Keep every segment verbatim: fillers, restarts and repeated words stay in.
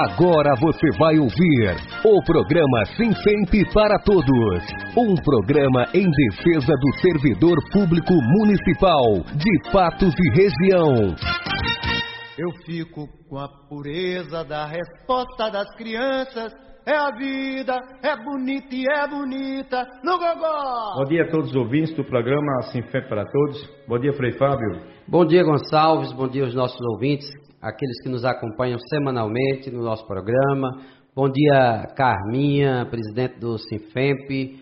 Agora você vai ouvir o programa Sinfemp para Todos. Um programa em defesa do servidor público municipal de Patos e região. Eu fico com a pureza da resposta das crianças. É a vida, é bonita e é bonita no gogó. Bom dia a todos os ouvintes do programa Sinfemp para Todos. Bom dia, Frei Fábio. Bom dia, Gonçalves. Bom dia aos nossos ouvintes, aqueles que nos acompanham semanalmente no nosso programa. Bom dia, Carminha, presidente do Sinfemp,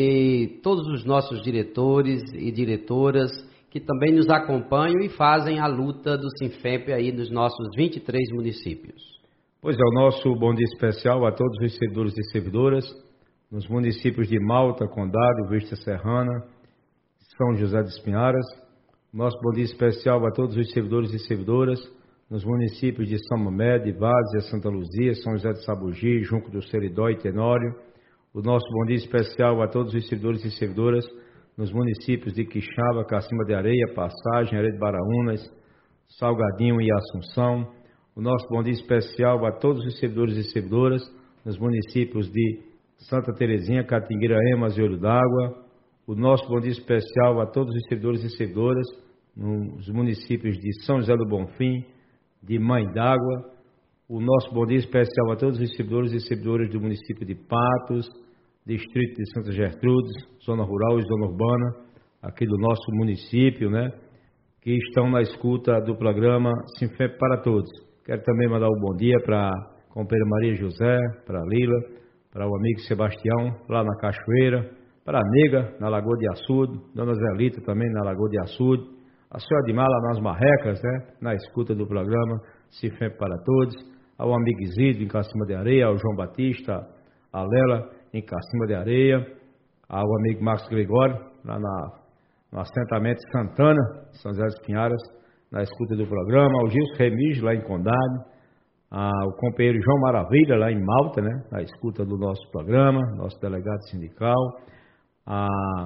e todos os nossos diretores e diretoras que também nos acompanham e fazem a luta do Sinfemp aí nos nossos vinte e três municípios. Pois é, o nosso bom dia especial a todos os servidores e servidoras nos municípios de Malta, Condado, Vista Serrana, São José dos Pinharas. Nosso bom dia especial a todos os servidores e servidoras nos municípios de São Mamé, de Várzea, Santa Luzia, São José de Sabugi, Junco do Seridó e Tenório. O nosso bom dia especial a todos os servidores e servidoras nos municípios de Quixaba, Cacimba de Areia, Passagem, Areia de Baraunas, Salgadinho e Assunção. O nosso bom dia especial a todos os servidores e servidoras nos municípios de Santa Terezinha, Catingueira, Emas e Olho d'Água. O nosso bom dia especial a todos os servidores e servidoras nos municípios de São José do Bonfim, de Mãe d'Água. O nosso bom dia especial a todos os servidores e servidoras do município de Patos, distrito de Santa Gertrudes, zona rural e zona urbana, aqui do nosso município, né? Que estão na escuta do programa Sinfemp para Todos. Quero também mandar um bom dia para a companheira Maria José, para a Lila, para o amigo Sebastião, lá na Cachoeira, para a Nega, na Lagoa de Açude, Dona Zelita também na Lagoa de Açude, a senhora de Mala nas Marrecas, né, na escuta do programa Sinfemp para Todos, ao amigo Isidro em Cacimba de Areia, ao João Batista, a Lela em Cacimba de Areia, ao amigo Marcos Gregório, lá na, no assentamento Santana, São José dos Pinharas, na escuta do programa, ao Gilson Remígio, lá em Condado, ao companheiro João Maravilha, lá em Malta, né, na escuta do nosso programa, nosso delegado sindical, a,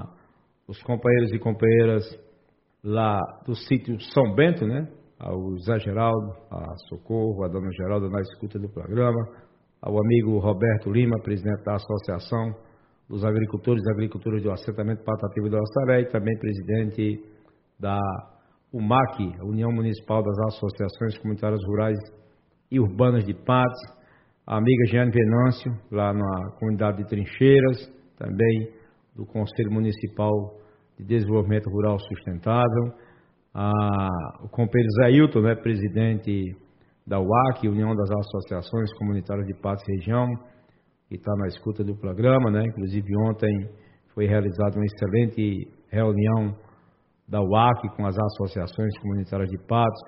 os companheiros e companheiras lá do sítio São Bento, né, ao Zé Geraldo, a Socorro, a Dona Geralda, na escuta do programa, ao amigo Roberto Lima, presidente da Associação dos Agricultores e Agricultoras do Assentamento Patativa do Assaré, e também presidente da U M A C, a União Municipal das Associações Comunitárias Rurais e Urbanas de Patos, a amiga Jeane Venâncio, lá na comunidade de Trincheiras, também do Conselho Municipal de Desenvolvimento Rural Sustentável, a, o companheiro Zé Hilton, né, presidente da U A C, União das Associações Comunitárias de Patos e Região, que está na escuta do programa, né? Inclusive ontem foi realizada uma excelente reunião da U A C com as associações comunitárias de Patos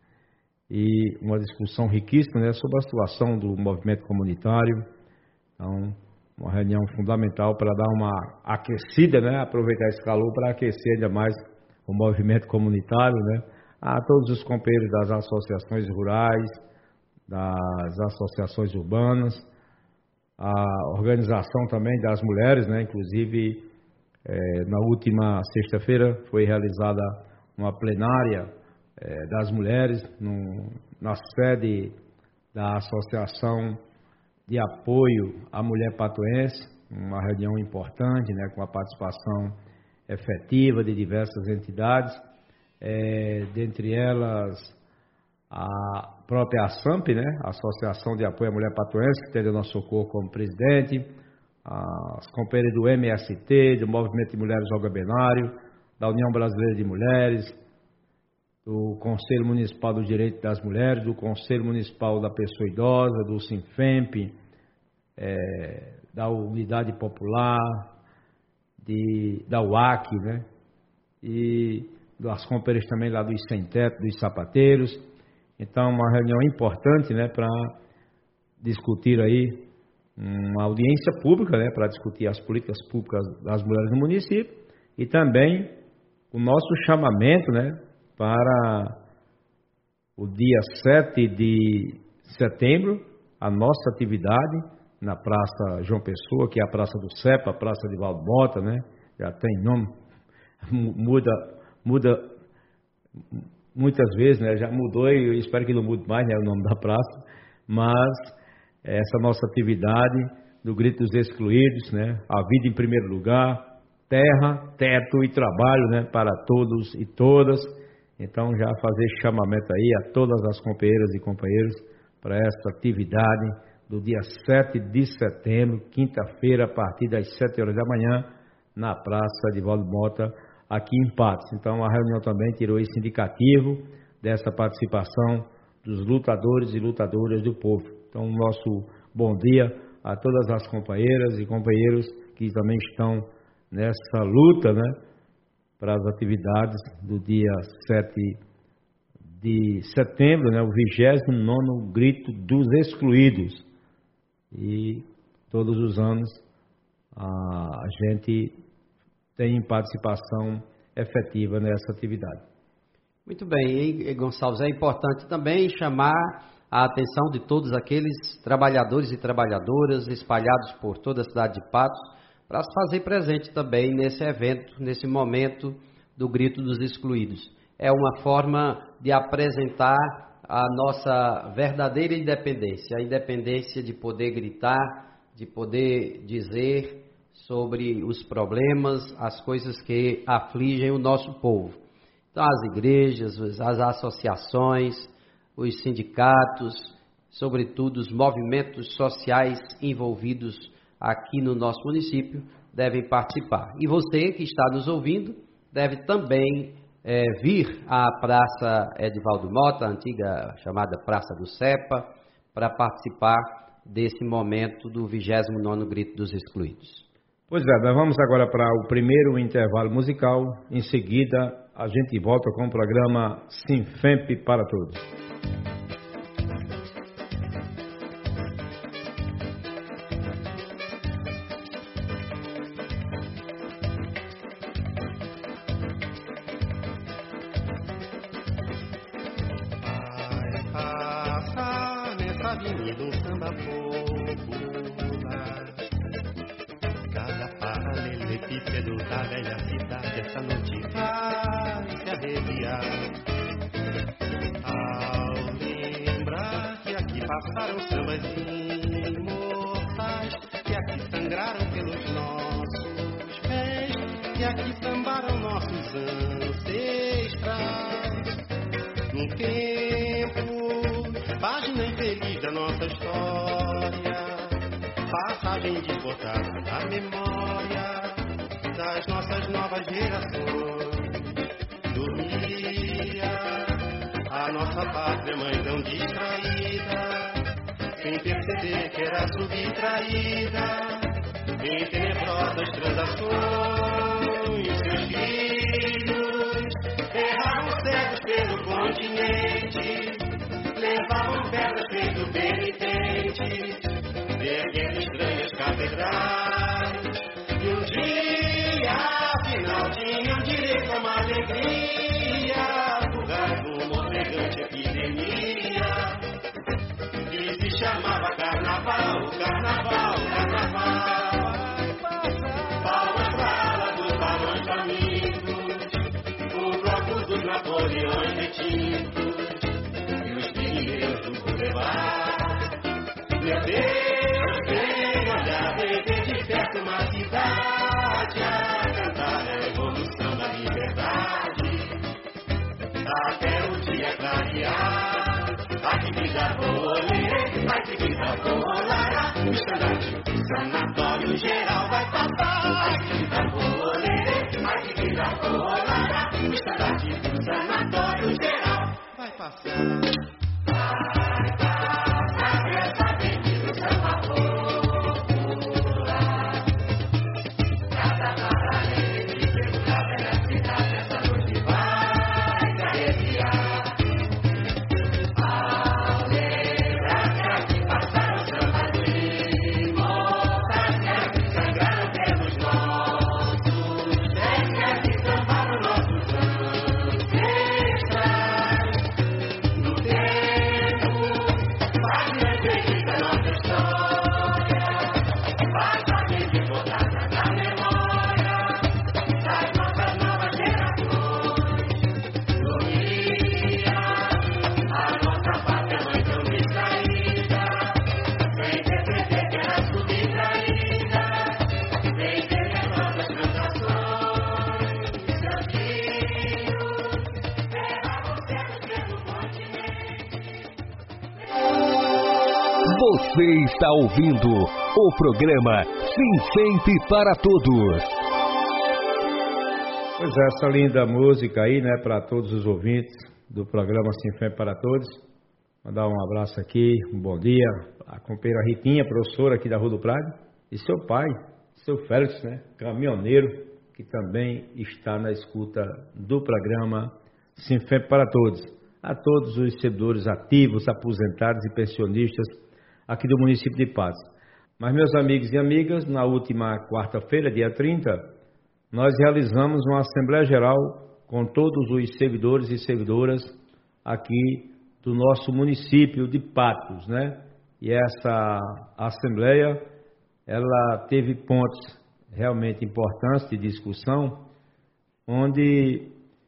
e uma discussão riquíssima, né, sobre a situação do movimento comunitário. Então, uma reunião fundamental para dar uma aquecida, né, aproveitar esse calor para aquecer ainda mais o movimento comunitário, né, a todos os companheiros das associações rurais, das associações urbanas, a organização também das mulheres, né, inclusive É, na última sexta-feira foi realizada uma plenária é, das mulheres no, na sede da Associação de Apoio à Mulher Patoense, uma reunião importante, né, com a participação efetiva de diversas entidades, é, dentre elas a própria ASAMP, né, Associação de Apoio à Mulher Patoense, que tem o nosso Socorro como presidente, as companheiras do M S T, do Movimento de Mulheres Algabenário, da União Brasileira de Mulheres, do Conselho Municipal do Direito das Mulheres, do Conselho Municipal da Pessoa Idosa, do Sinfemp, é, da Unidade Popular, de, da U A C, né? E das companheiras também lá dos Sem Teto, dos Sapateiros. Então, uma reunião importante, né, para discutir aí uma audiência pública, né, para discutir as políticas públicas das mulheres no município e também o nosso chamamento, né, para o dia sete de setembro, a nossa atividade na Praça João Pessoa, que é a Praça do CEPA, a Praça de Valdo Mota, né, já tem nome, muda, muda muitas vezes, né, já mudou e eu espero que não mude mais, né, o nome da praça, mas essa nossa atividade do Grito dos Excluídos, né? A vida em primeiro lugar, terra, teto e trabalho, né? Para todos e todas. Então, já fazer chamamento aí a todas as companheiras e companheiros para esta atividade do dia sete de setembro, quinta-feira, a partir das sete horas da manhã, na Praça de Valdo Mota, aqui em Patos. Então, a reunião também tirou esse indicativo dessa participação dos lutadores e lutadoras do povo. Então, nosso bom dia a todas as companheiras e companheiros que também estão nessa luta, né, para as atividades do dia sete de setembro, né, o vigésimo nono Grito dos Excluídos. E todos os anos a gente tem participação efetiva nessa atividade. Muito bem, e Gonçalves, é importante também chamar a atenção de todos aqueles trabalhadores e trabalhadoras espalhados por toda a cidade de Patos para se fazer presente também nesse evento, nesse momento do Grito dos Excluídos. É uma forma de apresentar a nossa verdadeira independência, a independência de poder gritar, de poder dizer sobre os problemas, as coisas que afligem o nosso povo. Então, as igrejas, as associações, os sindicatos, sobretudo os movimentos sociais envolvidos aqui no nosso município, devem participar. E você que está nos ouvindo deve também é, vir à Praça Edivaldo Mota, a antiga chamada Praça do Cepa, para participar desse momento do vigésimo nono Grito dos Excluídos. Pois é, nós vamos agora para o primeiro intervalo musical. Em seguida, a gente volta com o programa Sinfemp para Todos. Avenida um samba popular. Cada paralelepípedo da velha cidade essa noite vai se arrepiar. Ao lembrar que aqui passaram sambas imortais, que aqui sangraram pelos nossos pés, que aqui sambaram nossos ancestrais. Num tempo, página infeliz da nossa história, passagem desbotada da memória das nossas novas gerações. Dormia a nossa pátria mãe tão distraída, sem perceber que era subtraída em tenebrosas transações. Seus filhos erravam cegos pelo continente, levavam pedras feito penitentes, erguendo estranhas catedrais. E um dia, afinal, tinham direito a uma alegria, lugar de uma ofegante epidemia, que se chamava Carnaval, Carnaval, Carnaval. Palmas para ala dos barões famintos, o bloco dos Napoleões retintos, meu Deus, vem olhar, vem ver de perto uma cidade a cantar a evolução da liberdade, até o dia clarear. Ai que vida boa, ai que vida boa, o estandarte do sanatório geral vai passar. Ai que vida boa, ai que vida boa, o estandarte do sanatório geral vai passar. Você está ouvindo o programa Sinfemp para Todos. Pois é, essa linda música aí, né, para todos os ouvintes do programa Sinfemp para Todos. Mandar um abraço aqui, um bom dia, a companheira Ritinha, professora aqui da Rua do Prado, e seu pai, seu Félix, né, caminhoneiro, que também está na escuta do programa Sinfemp para Todos. A todos os servidores ativos, aposentados e pensionistas aqui do município de Patos. Mas, meus amigos e amigas, na última quarta-feira, dia trinta, nós realizamos uma Assembleia Geral com todos os servidores e servidoras aqui do nosso município de Patos, né? E essa Assembleia, ela teve pontos realmente importantes de discussão, onde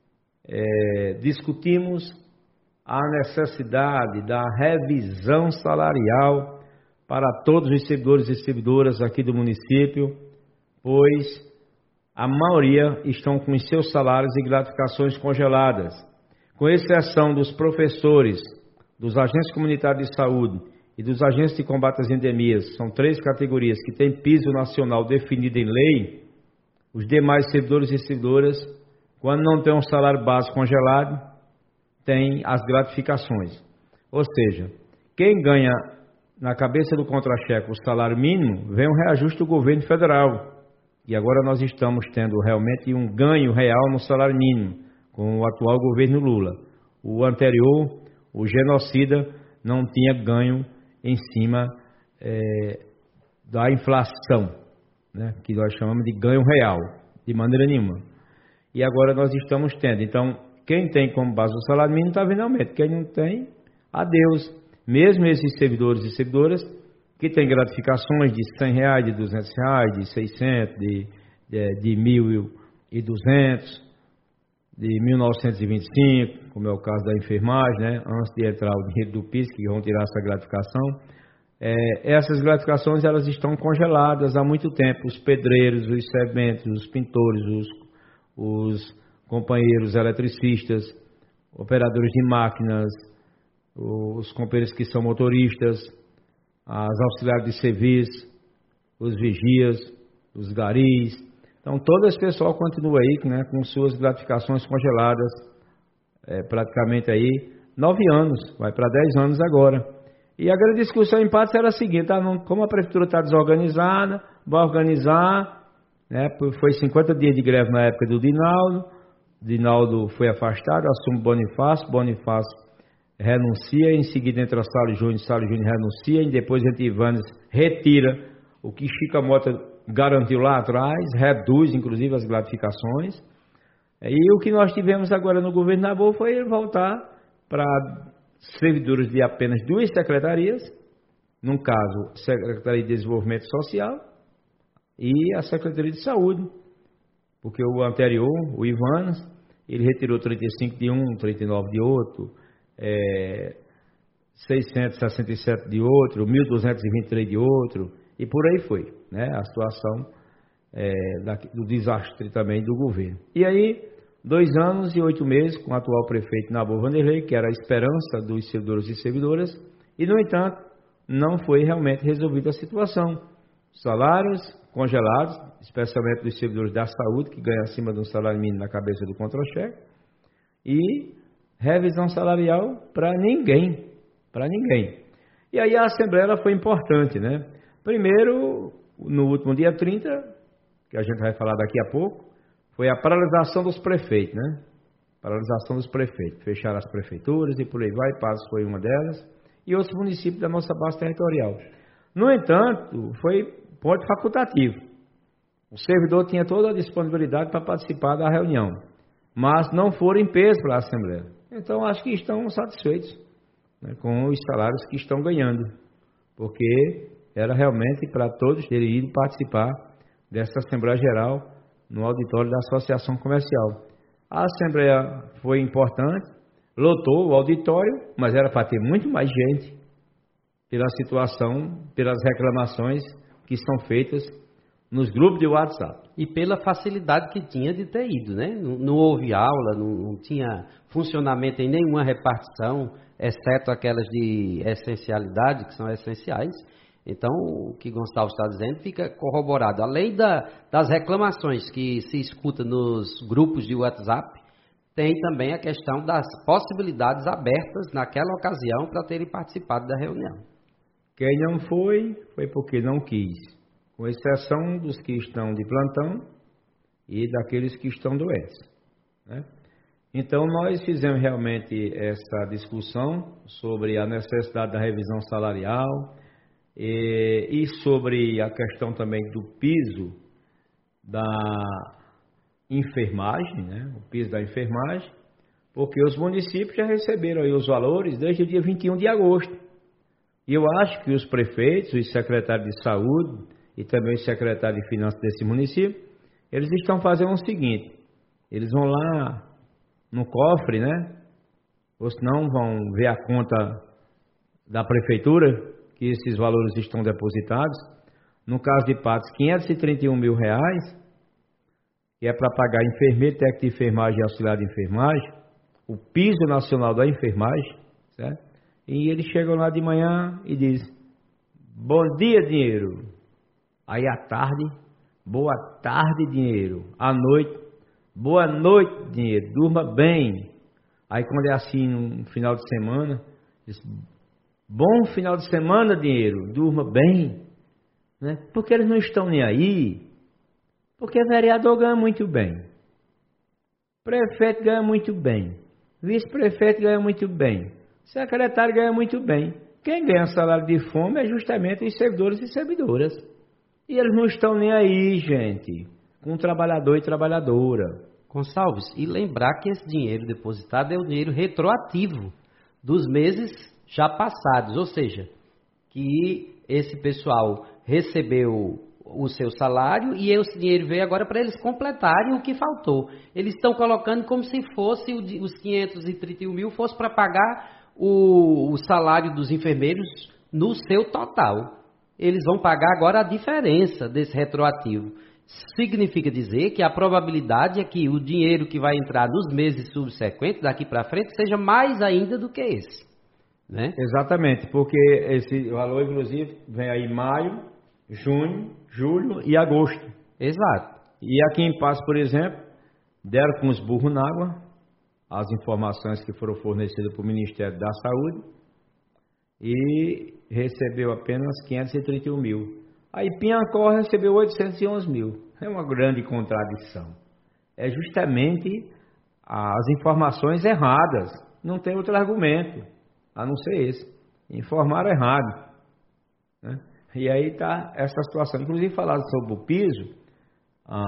é, discutimos a necessidade da revisão salarial para todos os servidores e servidoras aqui do município, pois a maioria estão com os seus salários e gratificações congeladas, com exceção dos professores, dos agentes comunitários de saúde e dos agentes de combate às endemias. São três categorias que têm piso nacional definido em lei. Os demais servidores e servidoras, quando não têm um salário base congelado, têm as gratificações. Ou seja, quem ganha na cabeça do contra-cheque o salário mínimo, vem um reajuste do governo federal. E agora nós estamos tendo realmente um ganho real no salário mínimo, com o atual governo Lula. O anterior, o genocida, não tinha ganho em cima é, da inflação, né, que nós chamamos de ganho real, de maneira nenhuma. E agora nós estamos tendo. Então, quem tem como base o salário mínimo está vendo aumento. Quem não tem, adeus. Mesmo esses servidores e servidoras que têm gratificações de cem reais, de duzentos reais, de seiscentos, de, de, de mil e duzentos, de mil novecentos e vinte e cinco, como é o caso da enfermagem, né? Antes de entrar o dinheiro do P I S, que vão tirar essa gratificação. É, essas gratificações elas estão congeladas há muito tempo. Os pedreiros, os serventes, os pintores, os, os companheiros eletricistas, operadores de máquinas, os companheiros que são motoristas, as auxiliares de serviço, os vigias, os garis. Então, todo esse pessoal continua aí, né, com suas gratificações congeladas, é, praticamente aí, nove anos, vai para dez anos agora. E a grande discussão em Patos era a seguinte: tá, não, como a prefeitura está desorganizada, vai organizar, né, foi cinquenta dias de greve na época do Dinaldo, Dinaldo foi afastado, assume Bonifácio, Bonifácio renuncia, em seguida entra Salles Júnior, Salles Júnior renuncia, e depois entra Ivanes, retira o que Chica Mota garantiu lá atrás, reduz inclusive as gratificações. E o que nós tivemos agora no governo Nabuco foi ele voltar para servidores de apenas duas secretarias, num caso, Secretaria de Desenvolvimento Social e a Secretaria de Saúde, porque o anterior, o Ivanes, ele retirou trinta e cinco de um, trinta e nove de outro, É, seiscentos e sessenta e sete de outro, mil duzentos e vinte e três de outro, e por aí foi, né? A situação é, da, do desastre também do governo. E aí, dois anos e oito meses com o atual prefeito Nabuco Vanderlei, que era a esperança dos servidores e servidoras, e no entanto, não foi realmente resolvida a situação. Salários congelados, especialmente dos servidores da saúde, que ganham acima de um salário mínimo na cabeça do contra-cheque, e revisão salarial para ninguém, para ninguém. E aí a Assembleia ela foi importante, né? Primeiro, no último dia trinta, que a gente vai falar daqui a pouco, foi a paralisação dos prefeitos, né? Paralisação dos prefeitos. Fecharam as prefeituras e por aí vai, Patos foi uma delas, e outros municípios da nossa base territorial. No entanto, foi ponto facultativo. O servidor tinha toda a disponibilidade para participar da reunião, mas não foram em peso para a Assembleia. Então, acho que estão satisfeitos, né, com os salários que estão ganhando, porque era realmente para todos terem ido participar dessa Assembleia Geral no auditório da Associação Comercial. A Assembleia foi importante, lotou o auditório, mas era para ter muito mais gente, pela situação, pelas reclamações que são feitas nos grupos de WhatsApp. E pela facilidade que tinha de ter ido, né? Não, não houve aula, não, não tinha funcionamento em nenhuma repartição. exceto aquelas de essencialidade, que são essenciais. Então, o que Gonçalves está dizendo fica corroborado. Além da, das reclamações que se escuta nos grupos de WhatsApp, tem também a questão das possibilidades abertas naquela ocasião para terem participado da reunião. Quem não foi, foi porque não quis, com exceção dos que estão de plantão e daqueles que estão doentes, né? Então, nós fizemos realmente essa discussão sobre a necessidade da revisão salarial e, e sobre a questão também do piso da enfermagem, né? O piso da enfermagem, porque os municípios já receberam aí os valores desde o dia vinte e um de agosto. E eu acho que os prefeitos, os secretários de saúde e também os secretários de finanças desse município, eles estão fazendo o seguinte: eles vão lá no cofre, né? Ou senão vão ver a conta da prefeitura, que esses valores estão depositados. No caso de Patos, quinhentos e trinta e um mil reais, que é para pagar enfermeiro, técnico de enfermagem e auxiliar de enfermagem, o piso nacional da enfermagem, certo? E eles chegam lá de manhã e dizem: bom dia, dinheiro. Aí à tarde, boa tarde, dinheiro. À noite, boa noite, dinheiro. Durma bem. Aí quando é assim no final de semana, diz: bom final de semana, dinheiro. Durma bem. Né? Porque eles não estão nem aí. Porque vereador ganha muito bem. Prefeito ganha muito bem. Vice-prefeito ganha muito bem. Secretário ganha muito bem. Quem ganha salário de fome é justamente os servidores e servidoras. E eles não estão nem aí, gente, com trabalhador e trabalhadora. Gonçalves, e lembrar que esse dinheiro depositado é o dinheiro retroativo dos meses já passados. Ou seja, que esse pessoal recebeu o seu salário e esse dinheiro veio agora para eles completarem o que faltou. Eles estão colocando como se fosse os quinhentos e trinta e um mil fosse para pagar O, o salário dos enfermeiros no seu total. Eles vão pagar agora a diferença desse retroativo. Significa dizer que a probabilidade é que o dinheiro que vai entrar nos meses subsequentes, daqui para frente, seja mais ainda do que esse, né? Exatamente, porque esse valor, inclusive, vem aí maio, junho, julho e agosto. Exato. E aqui em Patos, por exemplo, deram com os burros na água as informações que foram fornecidas para o Ministério da Saúde e recebeu apenas quinhentos e trinta e um mil. Aí Piancó recebeu oitocentos e onze mil. É uma grande contradição. É justamente as informações erradas. Não tem outro argumento, a não ser esse. Informaram errado, né? E aí está essa situação. Inclusive, falando sobre o piso, a,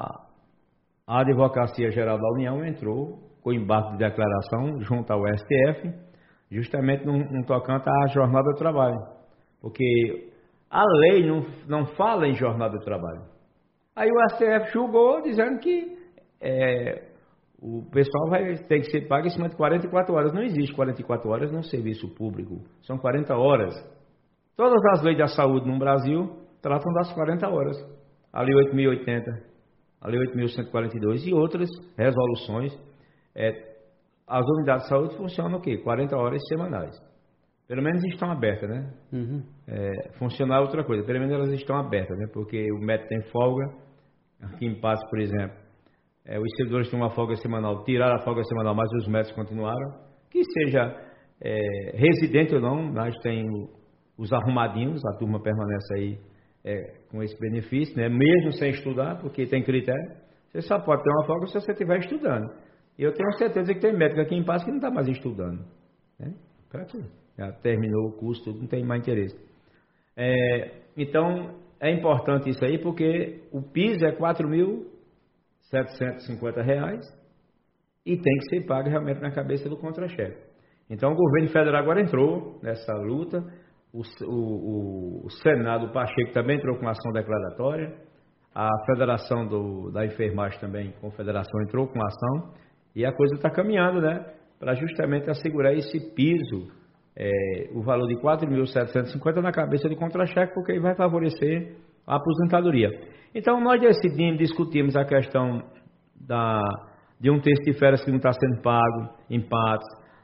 a Advocacia Geral da União entrou com embargo de declaração junto ao S T F, justamente no, no tocante à jornada de trabalho. Porque a lei não, não fala em jornada de trabalho. Aí o S T F julgou dizendo que é, o pessoal vai ter que ser pago em cima de quarenta e quatro horas. Não existe quarenta e quatro horas no serviço público, são quarenta horas. Todas as leis da saúde no Brasil tratam das quarenta horas. A Lei oito mil e oitenta, a Lei oito mil cento e quarenta e dois e outras resoluções. É, as unidades de saúde funcionam o quê? quarenta horas semanais. Pelo menos estão abertas, né? Uhum. É, funcionar é outra coisa. Pelo menos elas estão abertas, né? Porque o médico tem folga. Aqui em Patos, por exemplo, é, os servidores têm uma folga semanal. Tiraram a folga semanal, mas os médicos continuaram. Que seja é, residente ou não, nós temos os arrumadinhos. A turma permanece aí é, com esse benefício, né? Mesmo sem estudar, porque tem critério. Você só pode ter uma folga se você estiver estudando. Eu tenho certeza que tem médico aqui em Patos que não está mais estudando, né? Para quê? Já terminou o curso, tudo, não tem mais interesse. É, então, é importante isso aí, porque o piso é quatro mil setecentos e cinquenta reais e tem que ser pago realmente na cabeça do contra-chefe. Então, o governo federal agora entrou nessa luta, o, o, o Senado, o Pacheco também entrou com ação declaratória, a Federação do, da Enfermagem também, a Confederação entrou com ação, e a coisa está caminhando, né? Para justamente assegurar esse piso, é, o valor de quatro mil setecentos e cinquenta na cabeça de contra-cheque, porque aí vai favorecer a aposentadoria. Então, nós decidimos, discutimos a questão da, de um terço de férias que não está sendo pago em Patos,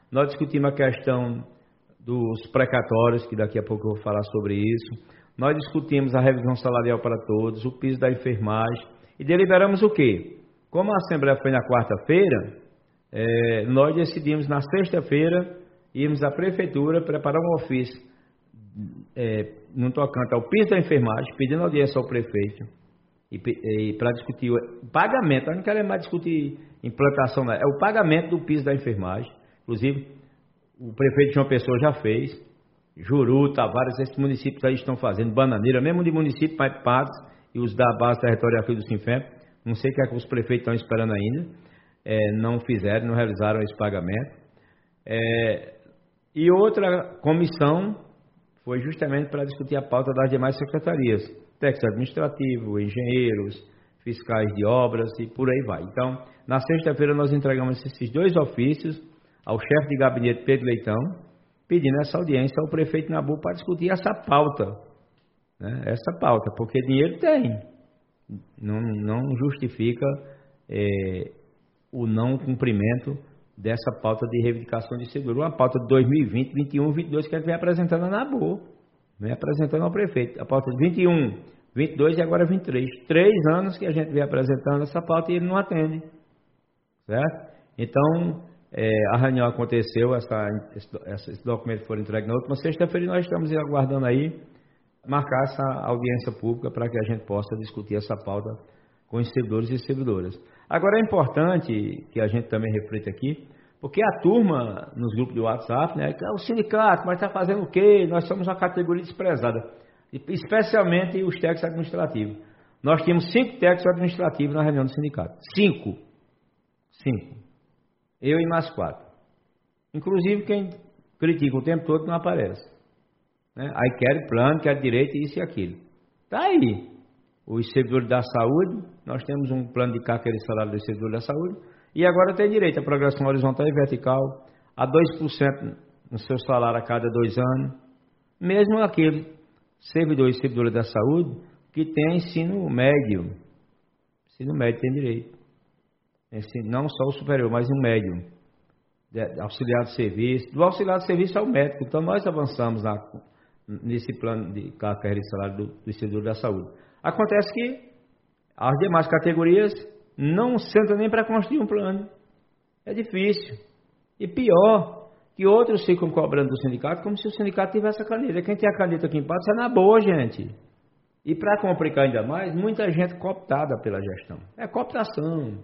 Nós discutimos a questão dos precatórios, que daqui a pouco eu vou falar sobre isso. Nós discutimos a revisão salarial para todos, o piso da enfermagem. E deliberamos o quê? Como a Assembleia foi na quarta-feira, é, nós decidimos na sexta-feira irmos à Prefeitura preparar um ofício é, no tocante ao piso da enfermagem, pedindo audiência ao prefeito e, e para discutir o pagamento. Nós não queremos mais discutir implantação, não. É o pagamento do piso da enfermagem. Inclusive, o prefeito João Pessoa já fez, Juru, Tavares, esses municípios aí estão fazendo, Bananeira, mesmo de município, mais Patos e os da base territorial aqui do Sinfemp. Não sei o que é que os prefeitos estão esperando ainda, é, não fizeram, não realizaram esse pagamento. É, e outra comissão foi justamente para discutir a pauta das demais secretarias, técnico administrativo, engenheiros, fiscais de obras e por aí vai. Então, na sexta-feira nós entregamos esses dois ofícios ao chefe de gabinete Pedro Leitão, pedindo essa audiência ao prefeito Nabu para discutir essa pauta, né? Essa pauta, porque dinheiro tem, não, não justifica é, o não cumprimento dessa pauta de reivindicação de seguro, uma pauta de dois mil e vinte, vinte e um, vinte e dois que ele vem apresentando a Nabu, vem apresentando ao prefeito, a pauta de vinte e um, vinte e dois e agora vinte e três, três anos que a gente vem apresentando essa pauta e ele não atende, certo? Então, É, a reunião aconteceu, essa, esse, esse documento foi entregue na última sexta-feira e nós estamos aguardando aí marcar essa audiência pública para que a gente possa discutir essa pauta com os servidores e servidoras. Agora é importante que a gente também reflita aqui, porque a turma nos grupos de WhatsApp, né, o sindicato, mas está fazendo o quê? Nós somos uma categoria desprezada, especialmente os técnicos administrativos. Nós tínhamos cinco técnicos administrativos na reunião do sindicato. Cinco. Cinco. Eu e mais quatro. Inclusive quem critica o tempo todo não aparece. Né? Aí quer plano, quer direito, isso e aquilo. Está aí. Os servidores da saúde, nós temos um plano de carteira de salário dos servidores da saúde, e agora tem direito à progressão horizontal e vertical, a dois por cento no seu salário a cada dois anos. Mesmo aquele servidor e servidora da saúde que tem ensino médio. Ensino médio tem direito. Não só o superior, mas o médio, auxiliar de serviço, do auxiliar de serviço ao médico. Então nós avançamos na, nesse plano de carreira de salário do, do servidor da saúde. Acontece que as demais categorias não sentam nem para construir um plano. É difícil. E pior, que outros ficam cobrando do sindicato como se o sindicato tivesse a caneta. Quem tem a caneta aqui em Patos é na boa, gente. E para complicar ainda mais, muita gente cooptada pela gestão. É cooptação.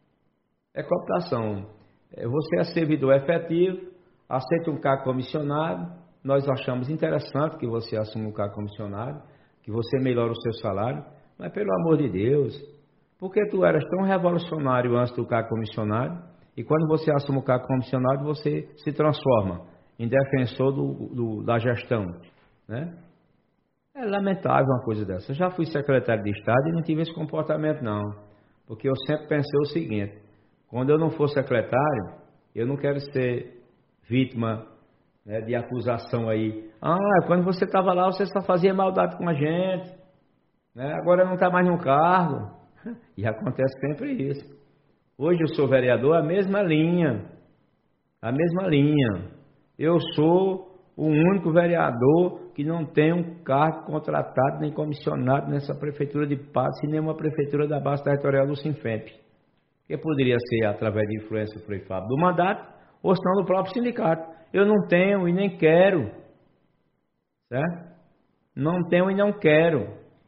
É cooptação. Você é servidor efetivo, aceita um cargo comissionado, nós achamos interessante que você assuma um cargo comissionado, que você melhore o seu salário, mas pelo amor de Deus, porque tu eras tão revolucionário antes do cargo comissionado, e quando você assume o cargo comissionado, você se transforma em defensor do, do, da gestão, né? É lamentável uma coisa dessa. Eu já fui secretário de Estado e não tive esse comportamento não, porque eu sempre pensei o seguinte: quando eu não for secretário, eu não quero ser vítima, né, de acusação aí. Ah, quando você estava lá, você só fazia maldade com a gente, né? Agora não está mais no cargo. E acontece sempre isso. Hoje eu sou vereador, a mesma linha. A mesma linha. Eu sou o único vereador que não tem um cargo contratado nem comissionado nessa prefeitura de Patos e nenhuma prefeitura da base territorial do Sinfemp. Que poderia ser através de influência do Frei Fábio do mandato, ou senão do próprio sindicato. Eu não tenho e nem quero. Certo? Não tenho e não quero.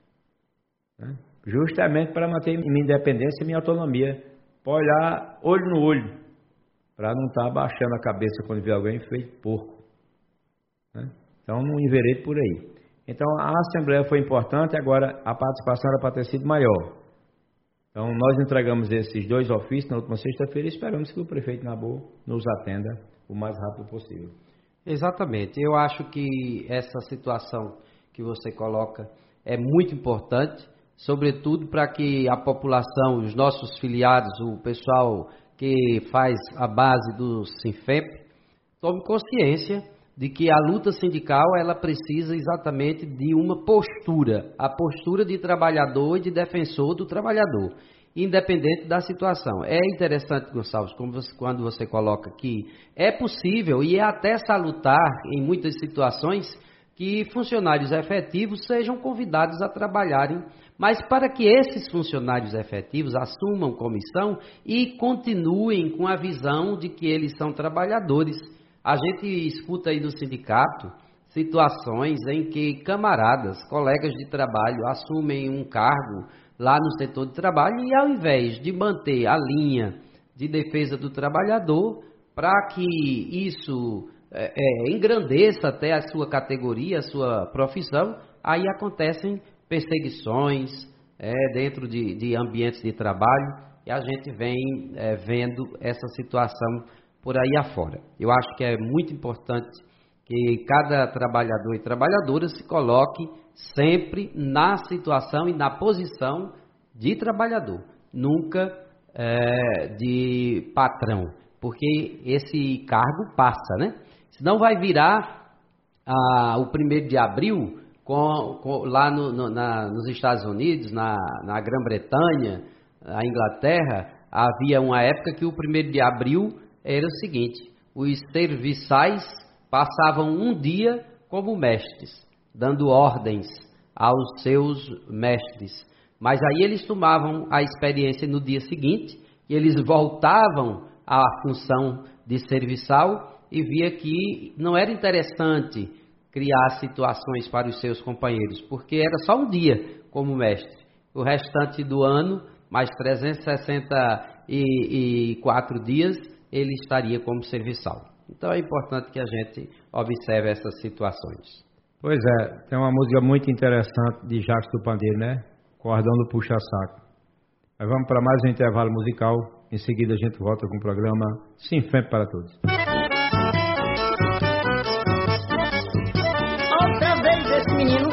Né? Justamente para manter minha independência e minha autonomia. Para olhar olho no olho. Para não estar abaixando a cabeça quando vê alguém feito porco. Né? Então não enveredo por aí. Então a Assembleia foi importante, agora a participação era para ter sido maior. Então, nós entregamos esses dois ofícios na última sexta-feira e esperamos que o prefeito Nabu nos atenda o mais rápido possível. Exatamente. Eu acho que essa situação que você coloca é muito importante, sobretudo para que a população, os nossos filiados, o pessoal que faz a base do Sinfemp, tome consciência de que a luta sindical ela precisa exatamente de uma postura, a postura de trabalhador e de defensor do trabalhador. independente da situação. É interessante, Gonçalves, como você, quando você coloca que é possível e é até salutar em muitas situações que funcionários efetivos sejam convidados a trabalharem, mas para que esses funcionários efetivos assumam comissão e continuem com a visão de que eles são trabalhadores. A gente escuta aí no sindicato situações em que camaradas, colegas de trabalho assumem um cargo lá no setor de trabalho e ao invés de manter a linha de defesa do trabalhador, para que isso é, é, engrandeça até a sua categoria, a sua profissão, aí acontecem perseguições é, dentro de, de ambientes de trabalho e a gente vem é, vendo essa situação por aí afora. Eu acho que é muito importante que cada trabalhador e trabalhadora se coloque sempre na situação e na posição de trabalhador, nunca é, de patrão, porque esse cargo passa, né? Senão vai virar ah, o primeiro de abril com, com, lá no, no, na, nos Estados Unidos, na, na Grã-Bretanha, na Inglaterra, havia uma época que o primeiro de abril era o seguinte: os serviçais passavam um dia como mestres, dando ordens aos seus mestres. Mas aí eles tomavam a experiência no dia seguinte, e eles voltavam à função de serviçal e via que não era interessante criar situações para os seus companheiros, porque era só um dia como mestre. O restante do ano, mais trezentos e sessenta e quatro dias, ele estaria como serviçal. Então é importante que a gente observe essas situações. Pois é, tem uma música muito interessante de Jacques do Pandeiro, né? Cordão do Puxa-Saco. Mas vamos para mais um intervalo musical. Em seguida a gente volta com o programa Sinfemp para Todos. Outra vez esse menino.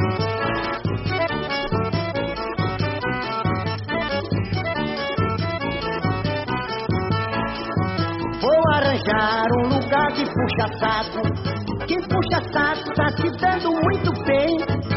Vou arranjar um lugar de puxa-saco. Quem puxa-saco tá se dando muito bem.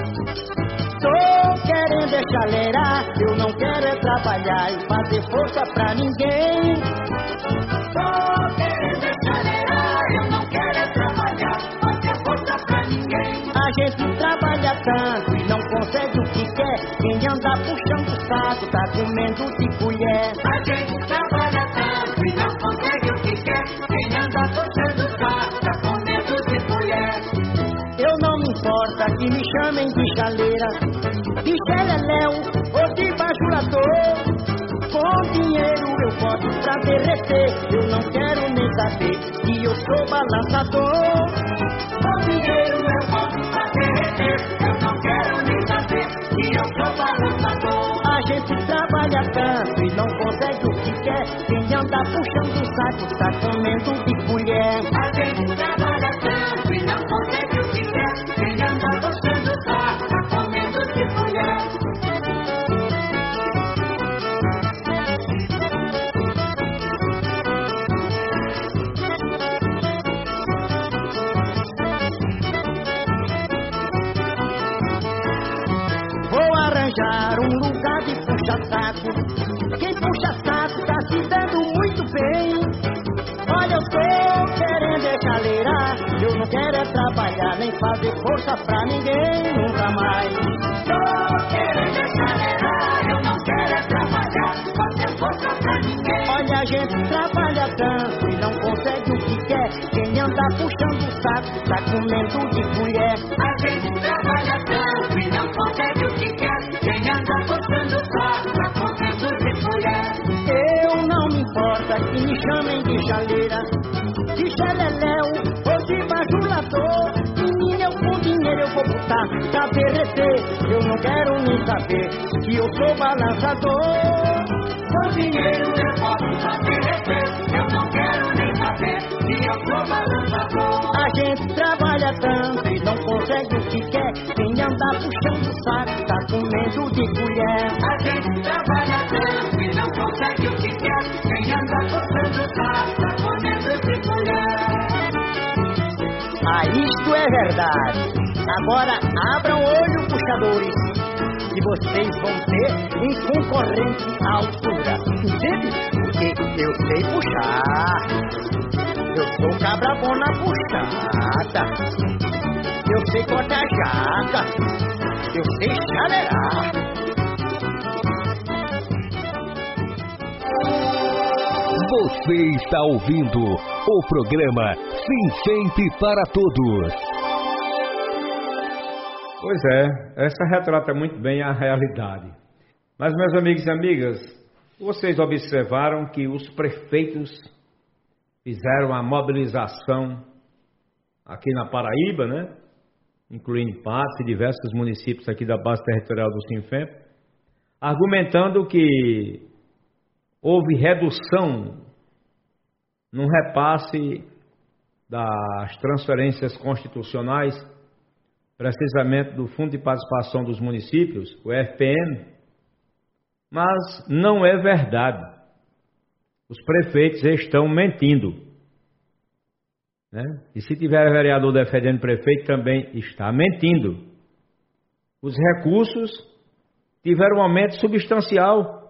Tô querendo é chaleirar, eu não quero é trabalhar e fazer força pra ninguém. Tô querendo é chaleirar, eu não quero é trabalhar, fazer força pra ninguém. A gente trabalha tanto e não consegue o que quer. Quem anda puxando o saco tá comendo de colher. A gente trabalha tanto e não consegue o que quer. Quem anda puxando o saco tá comendo de colher. Eu não me importa que me chamem de chaleira, de xeleléu ou de bajulador. Com dinheiro eu posso pra derreter, eu não quero nem saber que eu sou balançador. Com dinheiro eu posso pra derreter, eu não quero nem saber que eu sou balançador. A gente trabalha tanto e não consegue o que quer. Quem anda puxando o saco tá comendo de colher. A gente trabalha tanto e não consegue o que quer. Quem anda puxando o saco tá comendo de colher. Vou arranjar um lugar de puxa-saco. Quem puxa-saco tá se dando muito bem. Olha, eu tô querendo é chaleirar, eu não quero é trabalhar, nem fazer força pra ninguém, nunca mais. Tô querendo é chaleirar, eu não quero é trabalhar, fazer força pra ninguém. Olha, a gente trabalha tanto e não consegue o que quer. Quem anda puxando o saco tá comendo de colher. A gente trabalha tanto e não consegue o que quer. Quem anda puxando o saco tá comendo de colher. Eu não me importa que me chamem de chaleira, de xeleléu ou de bajulador. Menina, eu com dinheiro eu vou botar pra derreter, eu não quero nem saber que eu sou balançador. Com dinheiro eu posso pra derreter, eu não quero nem saber que eu sou balançador. A gente trabalha tanto e não consegue o que quer. Quem anda puxando o saco tá comendo de colher. A gente trabalha tanto e não consegue o que quer. Quem anda puxando o saco tá comendo de colher. Ah, isto é verdade. Agora abram o olho, puxadores. que vocês vão ter um concorrente à altura. Entende? Porque eu sei puxar. Eu sou cabra bom na puxada. Eu sei cortar jaca. Eu sei chaleirar. Você está ouvindo o programa Sinfemp para Todos. Pois é, essa retrata muito bem a realidade. Mas, meus amigos e amigas, vocês observaram que os prefeitos fizeram a mobilização aqui na Paraíba, né? Incluindo Patos e diversos municípios aqui da base territorial do Sinfemp, argumentando que houve redução no repasse das transferências constitucionais, precisamente do Fundo de Participação dos Municípios, o F P M, mas não é verdade. Os prefeitos estão mentindo, né? E se tiver vereador defendendo prefeito, também está mentindo. Os recursos tiveram um aumento substancial.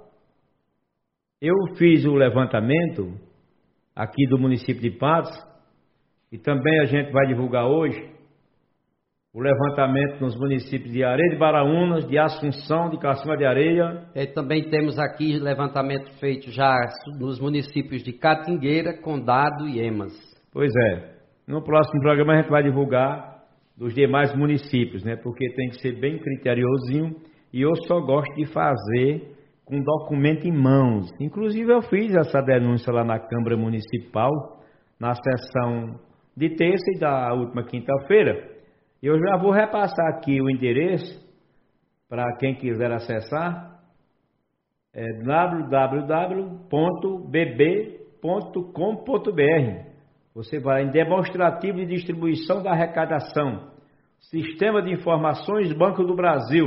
Eu fiz o levantamento aqui do município de Patos, e também a gente vai divulgar hoje o levantamento nos municípios de Areia de Baraunas, de Assunção, de Cacima de Areia. E também temos aqui levantamento feito já nos municípios de Catingueira, Condado e Emas. Pois é. No próximo programa a gente vai divulgar dos demais municípios, né? Porque tem que ser bem criteriosinho, e eu só gosto de fazer com documento em mãos. Inclusive eu fiz essa denúncia lá na Câmara Municipal, na sessão de terça e da última quinta-feira. Eu já vou repassar aqui o endereço para quem quiser acessar. É w w w ponto b b ponto com ponto b r. Você vai em demonstrativo de distribuição da arrecadação, Sistema de Informações Banco do Brasil.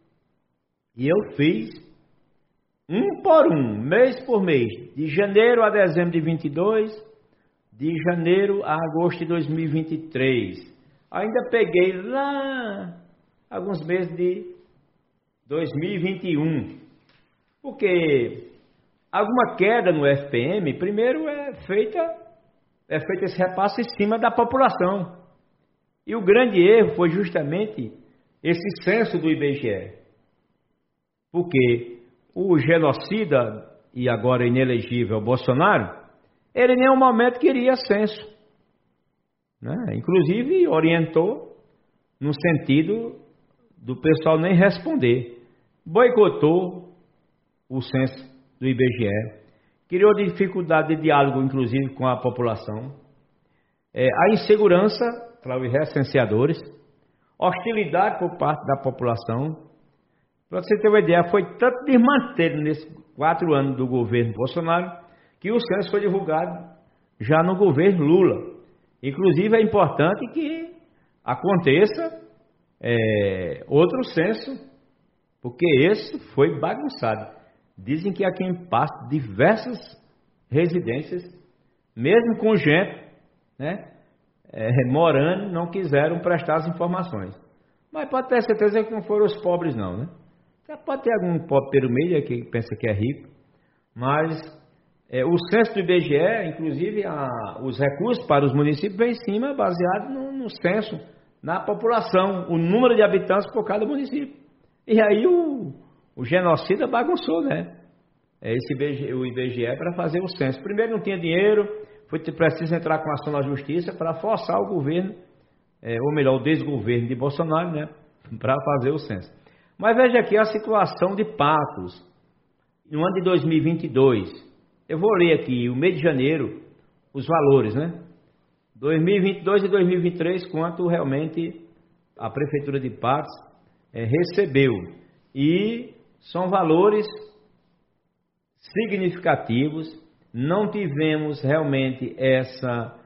E eu fiz um por um, mês por mês, de janeiro a dezembro de vinte e dois, de janeiro a agosto de dois mil e vinte e três. Ainda peguei lá alguns meses de dois mil e vinte e um, porque alguma queda no F P M, primeiro é feita, é feito esse repasse em cima da população. E o grande erro foi justamente esse censo do I B G E. Porque o genocida e agora inelegível Bolsonaro, ele em nenhum momento queria censo, né? Inclusive orientou no sentido do pessoal nem responder. Boicotou o censo do I B G E, criou dificuldade de diálogo, inclusive, com a população. É, a insegurança para os recenseadores, hostilidade por parte da população. Para você ter uma ideia, foi tanto desmantelo nesses quatro anos do governo Bolsonaro, que o censo foi divulgado já no governo Lula. Inclusive é importante que aconteça é, outro censo, porque esse foi bagunçado. Dizem que aqui em Patos, diversas residências, mesmo com gente, né, é, morando, não quiseram prestar as informações. Mas pode ter certeza que não foram os pobres não, né? Pode ter algum pobre pelo meio que pensa que é rico, mas é, o censo do I B G E, inclusive a, os recursos para os municípios vem em cima, baseado no, no censo, na população, o número de habitantes por cada município. E aí o, o genocida bagunçou, né? É esse I B G E, o I B G E para fazer o censo. Primeiro não tinha dinheiro, foi preciso entrar com ação na justiça para forçar o governo, é, ou melhor, o desgoverno de Bolsonaro, né? Para fazer o censo. Mas veja aqui a situação de Patos, no ano de dois mil e vinte e dois. Eu vou ler aqui, o mês de janeiro, os valores, né? dois mil e vinte e dois e dois mil e vinte e três, quanto realmente a Prefeitura de Patos é, recebeu. E são valores significativos, não tivemos realmente essa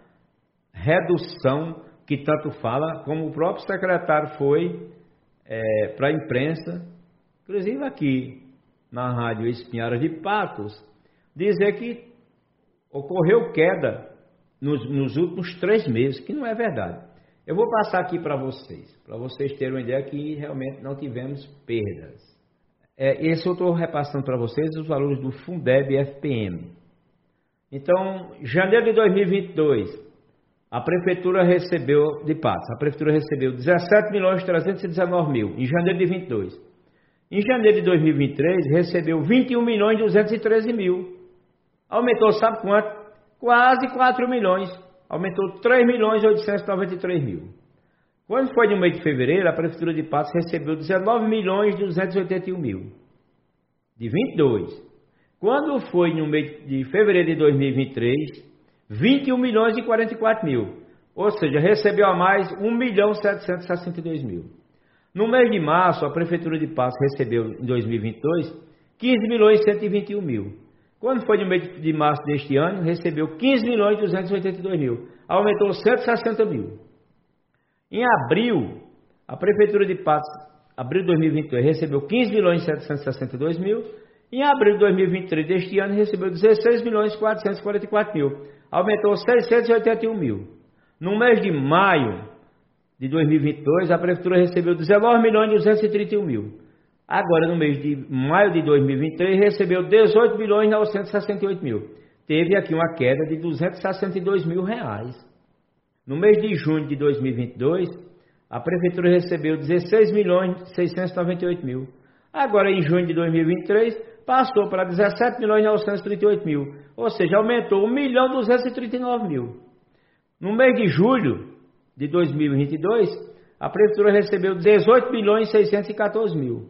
redução que tanto fala, como o próprio secretário foi É, para a imprensa, inclusive aqui na Rádio Espinharas de Patos, dizer que ocorreu queda nos, nos últimos três meses, que não é verdade. Eu vou passar aqui para vocês, para vocês terem uma ideia que realmente não tivemos perdas. é, esse eu estou repassando para vocês os valores do Fundeb F P M. Então, janeiro de dois mil e vinte e dois, a Prefeitura recebeu, de Patos, a Prefeitura recebeu dezessete milhões trezentos e dezenove mil, em janeiro de vinte e dois. Em janeiro de dois mil e vinte e três, recebeu vinte e um milhões duzentos e treze mil. Aumentou, sabe quanto? Quase quatro milhões. Aumentou três milhões oitocentos e noventa e três mil. Quando foi no mês de fevereiro, a Prefeitura de Patos recebeu dezenove milhões duzentos e oitenta e um mil. De vinte e dois. Quando foi no mês de fevereiro de dois mil e vinte e três, vinte e um milhões e quarenta e quatro mil. Ou seja, recebeu a mais um milhão setecentos e sessenta e dois mil. No mês de março, a Prefeitura de Patos recebeu, em dois mil e vinte e dois, quinze milhões e cento e vinte e um mil. Quando foi no mês de março deste ano, recebeu quinze milhões e duzentos e oitenta e dois mil. Aumentou cento e sessenta mil. Em abril, a Prefeitura de Patos, abril de dois mil e vinte e dois, recebeu quinze milhões e setecentos e sessenta e dois mil. Em abril de dois mil e vinte e três deste ano, recebeu dezesseis milhões e quatrocentos e quarenta e quatro mil. Aumentou seiscentos e oitenta e um mil. No mês de maio de dois mil e vinte e dois, a Prefeitura recebeu dezenove milhões e duzentos e trinta e um mil. Agora, no mês de maio de dois mil e vinte e três, recebeu dezoito milhões e novecentos e sessenta e oito mil. Teve aqui uma queda de duzentos e sessenta e dois mil reais. No mês de junho de dois mil e vinte e dois, a Prefeitura recebeu dezesseis milhões e seiscentos e noventa e oito mil. Agora, em junho de dois mil e vinte e três, passou para dezessete milhões e novecentos e trinta e oito mil. Ou seja, aumentou um milhão duzentos e trinta e nove mil. No mês de julho de dois mil e vinte e dois, a Prefeitura recebeu dezoito milhões e seiscentos e quatorze mil.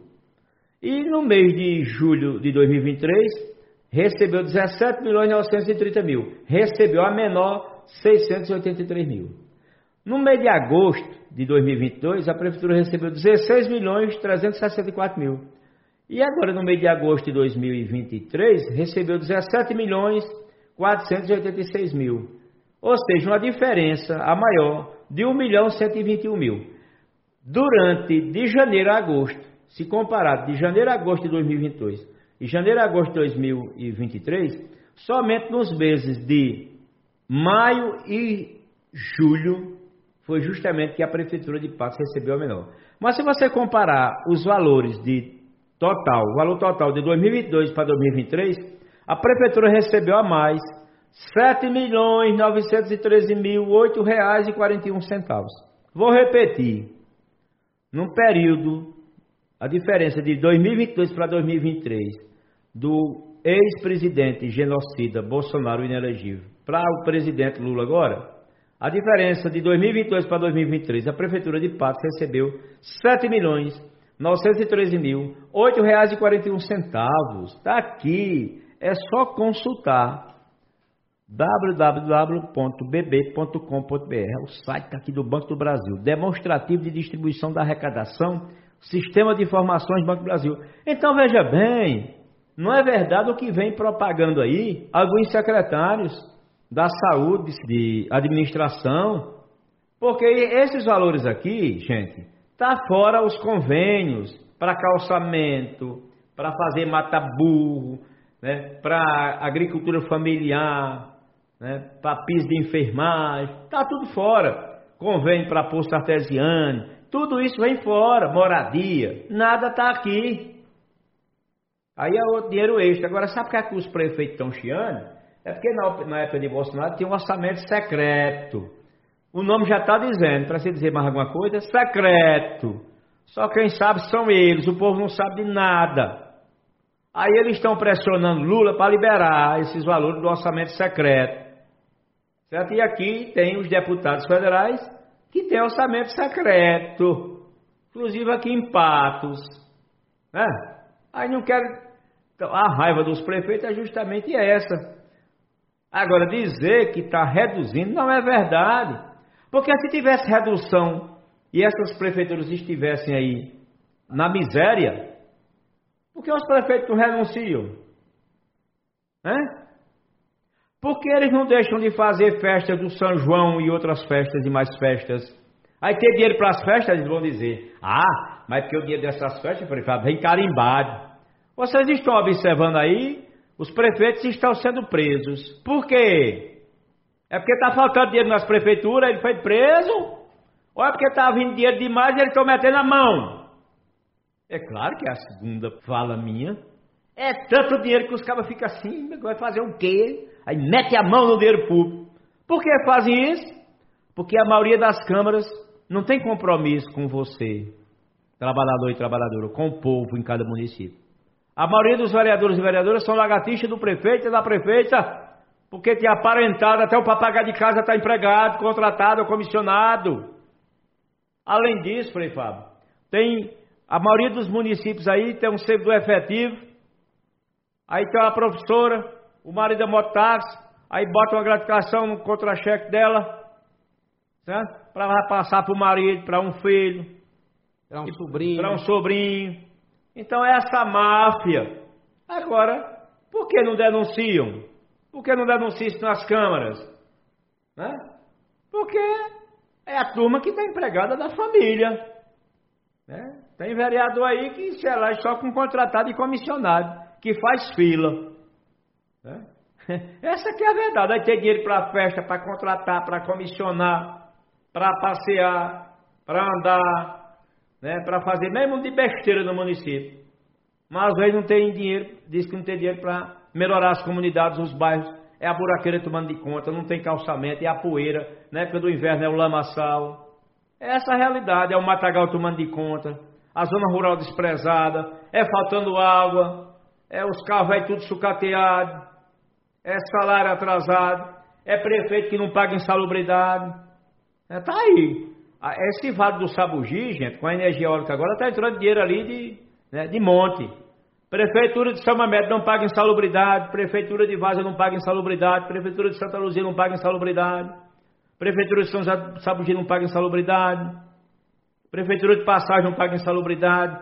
E no mês de julho de dois mil e vinte e três, recebeu dezessete milhões e novecentos e trinta mil. Recebeu a menor seiscentos e oitenta e três mil. No mês de agosto de dois mil e vinte e dois, a Prefeitura recebeu dezesseis milhões e trezentos e sessenta e quatro mil. E agora, no mês de agosto de dois mil e vinte e três, recebeu dezessete milhões e quatrocentos e oitenta e seis mil. Ou seja, uma diferença a maior de um milhão cento e vinte e um mil. Durante de janeiro a agosto, se comparado de janeiro a agosto de dois mil e vinte e dois e janeiro a agosto de dois mil e vinte e três, somente nos meses de maio e julho foi justamente que a Prefeitura de Patos recebeu a menor. Mas se você comparar os valores de total, o valor total de dois mil e vinte e dois para dois mil e vinte e três, a Prefeitura recebeu a mais sete milhões novecentos e treze mil oito reais e quarenta e um centavos. Vou repetir. Num período, a diferença de dois mil e vinte e dois para dois mil e vinte e três, do ex-presidente genocida Bolsonaro inelegível para o presidente Lula agora, a diferença de dois mil e vinte e dois para dois mil e vinte e três, a Prefeitura de Patos recebeu sete milhões novecentos e treze mil oito reais e quarenta e um centavos. Está aqui, é só consultar w w w ponto b b ponto com ponto b r, é o site aqui do Banco do Brasil, demonstrativo de distribuição da arrecadação, Sistema de Informações do Banco do Brasil. Então veja bem, não é verdade o que vem propagando aí alguns secretários da saúde, de administração, porque esses valores aqui, gente, tá fora os convênios para calçamento, para fazer mata-burro, né, para agricultura familiar, né, para piso de enfermagem, tá tudo fora. Convênio para poço artesiano, tudo isso vem fora, moradia, nada tá aqui. Aí é outro dinheiro extra. Agora, sabe por que os prefeitos estão chiando? É porque na, na época de Bolsonaro tinha um orçamento secreto. O nome já está dizendo, para você dizer mais alguma coisa, secreto. Só quem sabe são eles, o povo não sabe de nada. Aí eles estão pressionando Lula para liberar esses valores do orçamento secreto. Certo? E aqui tem os deputados federais que têm orçamento secreto. Inclusive aqui em Patos. Né? Aí não quero... A raiva dos prefeitos é justamente essa. Agora, dizer que está reduzindo não é verdade. Porque se tivesse redução e essas prefeituras estivessem aí na miséria, por que os prefeitos não renunciam? Né? Por que eles não deixam de fazer festas do São João e outras festas e mais festas? Aí tem dinheiro para as festas, eles vão dizer, ah, mas porque o dinheiro dessas festas, prefeito, vem carimbado. Vocês estão observando aí, os prefeitos estão sendo presos. Por quê? É porque está faltando dinheiro nas prefeituras, ele foi preso? Ou é porque está vindo dinheiro demais e eles estão metendo a mão? É claro que é a segunda fala minha. É tanto dinheiro que os cabas ficam assim, vai fazer o quê? Aí mete a mão no dinheiro público. Por que fazem isso? Porque a maioria das câmaras não tem compromisso com você, trabalhador e trabalhadora, com o povo em cada município. A maioria dos vereadores e vereadoras são lagartixas do prefeito e da prefeita, porque tem aparentado, até o papagaio de casa está empregado, contratado ou comissionado. Além disso, Frei Fábio, tem a maioria dos municípios aí tem um servidor efetivo, aí tem uma professora, o marido é mototáxi, aí bota uma gratificação no contra-cheque dela, certo? Para passar para o marido, para um filho, para um sobrinho. Para um sobrinho. Então é essa máfia. Agora, por que não denunciam? Por que não denunciam isso nas câmaras? Né? Porque é a turma que está empregada da família. Né? Tem vereador aí que se elege só com contratado e comissionado, que faz fila. Né? Essa que é a verdade. Aí tem dinheiro para festa, para contratar, para comissionar, para passear, para andar, né, para fazer mesmo de besteira no município. Mas às vezes não tem dinheiro, diz que não tem dinheiro para melhorar as comunidades, os bairros. É a buraqueira tomando de conta, não tem calçamento, é a poeira, na época do inverno é o lamaçal. É essa a realidade, é o matagal tomando de conta, a zona rural desprezada, é faltando água, é os carros aí tudo sucateado, é salário atrasado, é prefeito que não paga insalubridade. É, tá aí. Esse vale do Sabugi, gente, com a energia eólica agora, está entrando dinheiro ali de, né, de monte. Prefeitura de São Mamede não paga insalubridade, Prefeitura de Vaza não paga insalubridade, Prefeitura de Santa Luzia não paga insalubridade, Prefeitura de São José do Sabugi não paga insalubridade, Prefeitura de Passagem não paga insalubridade,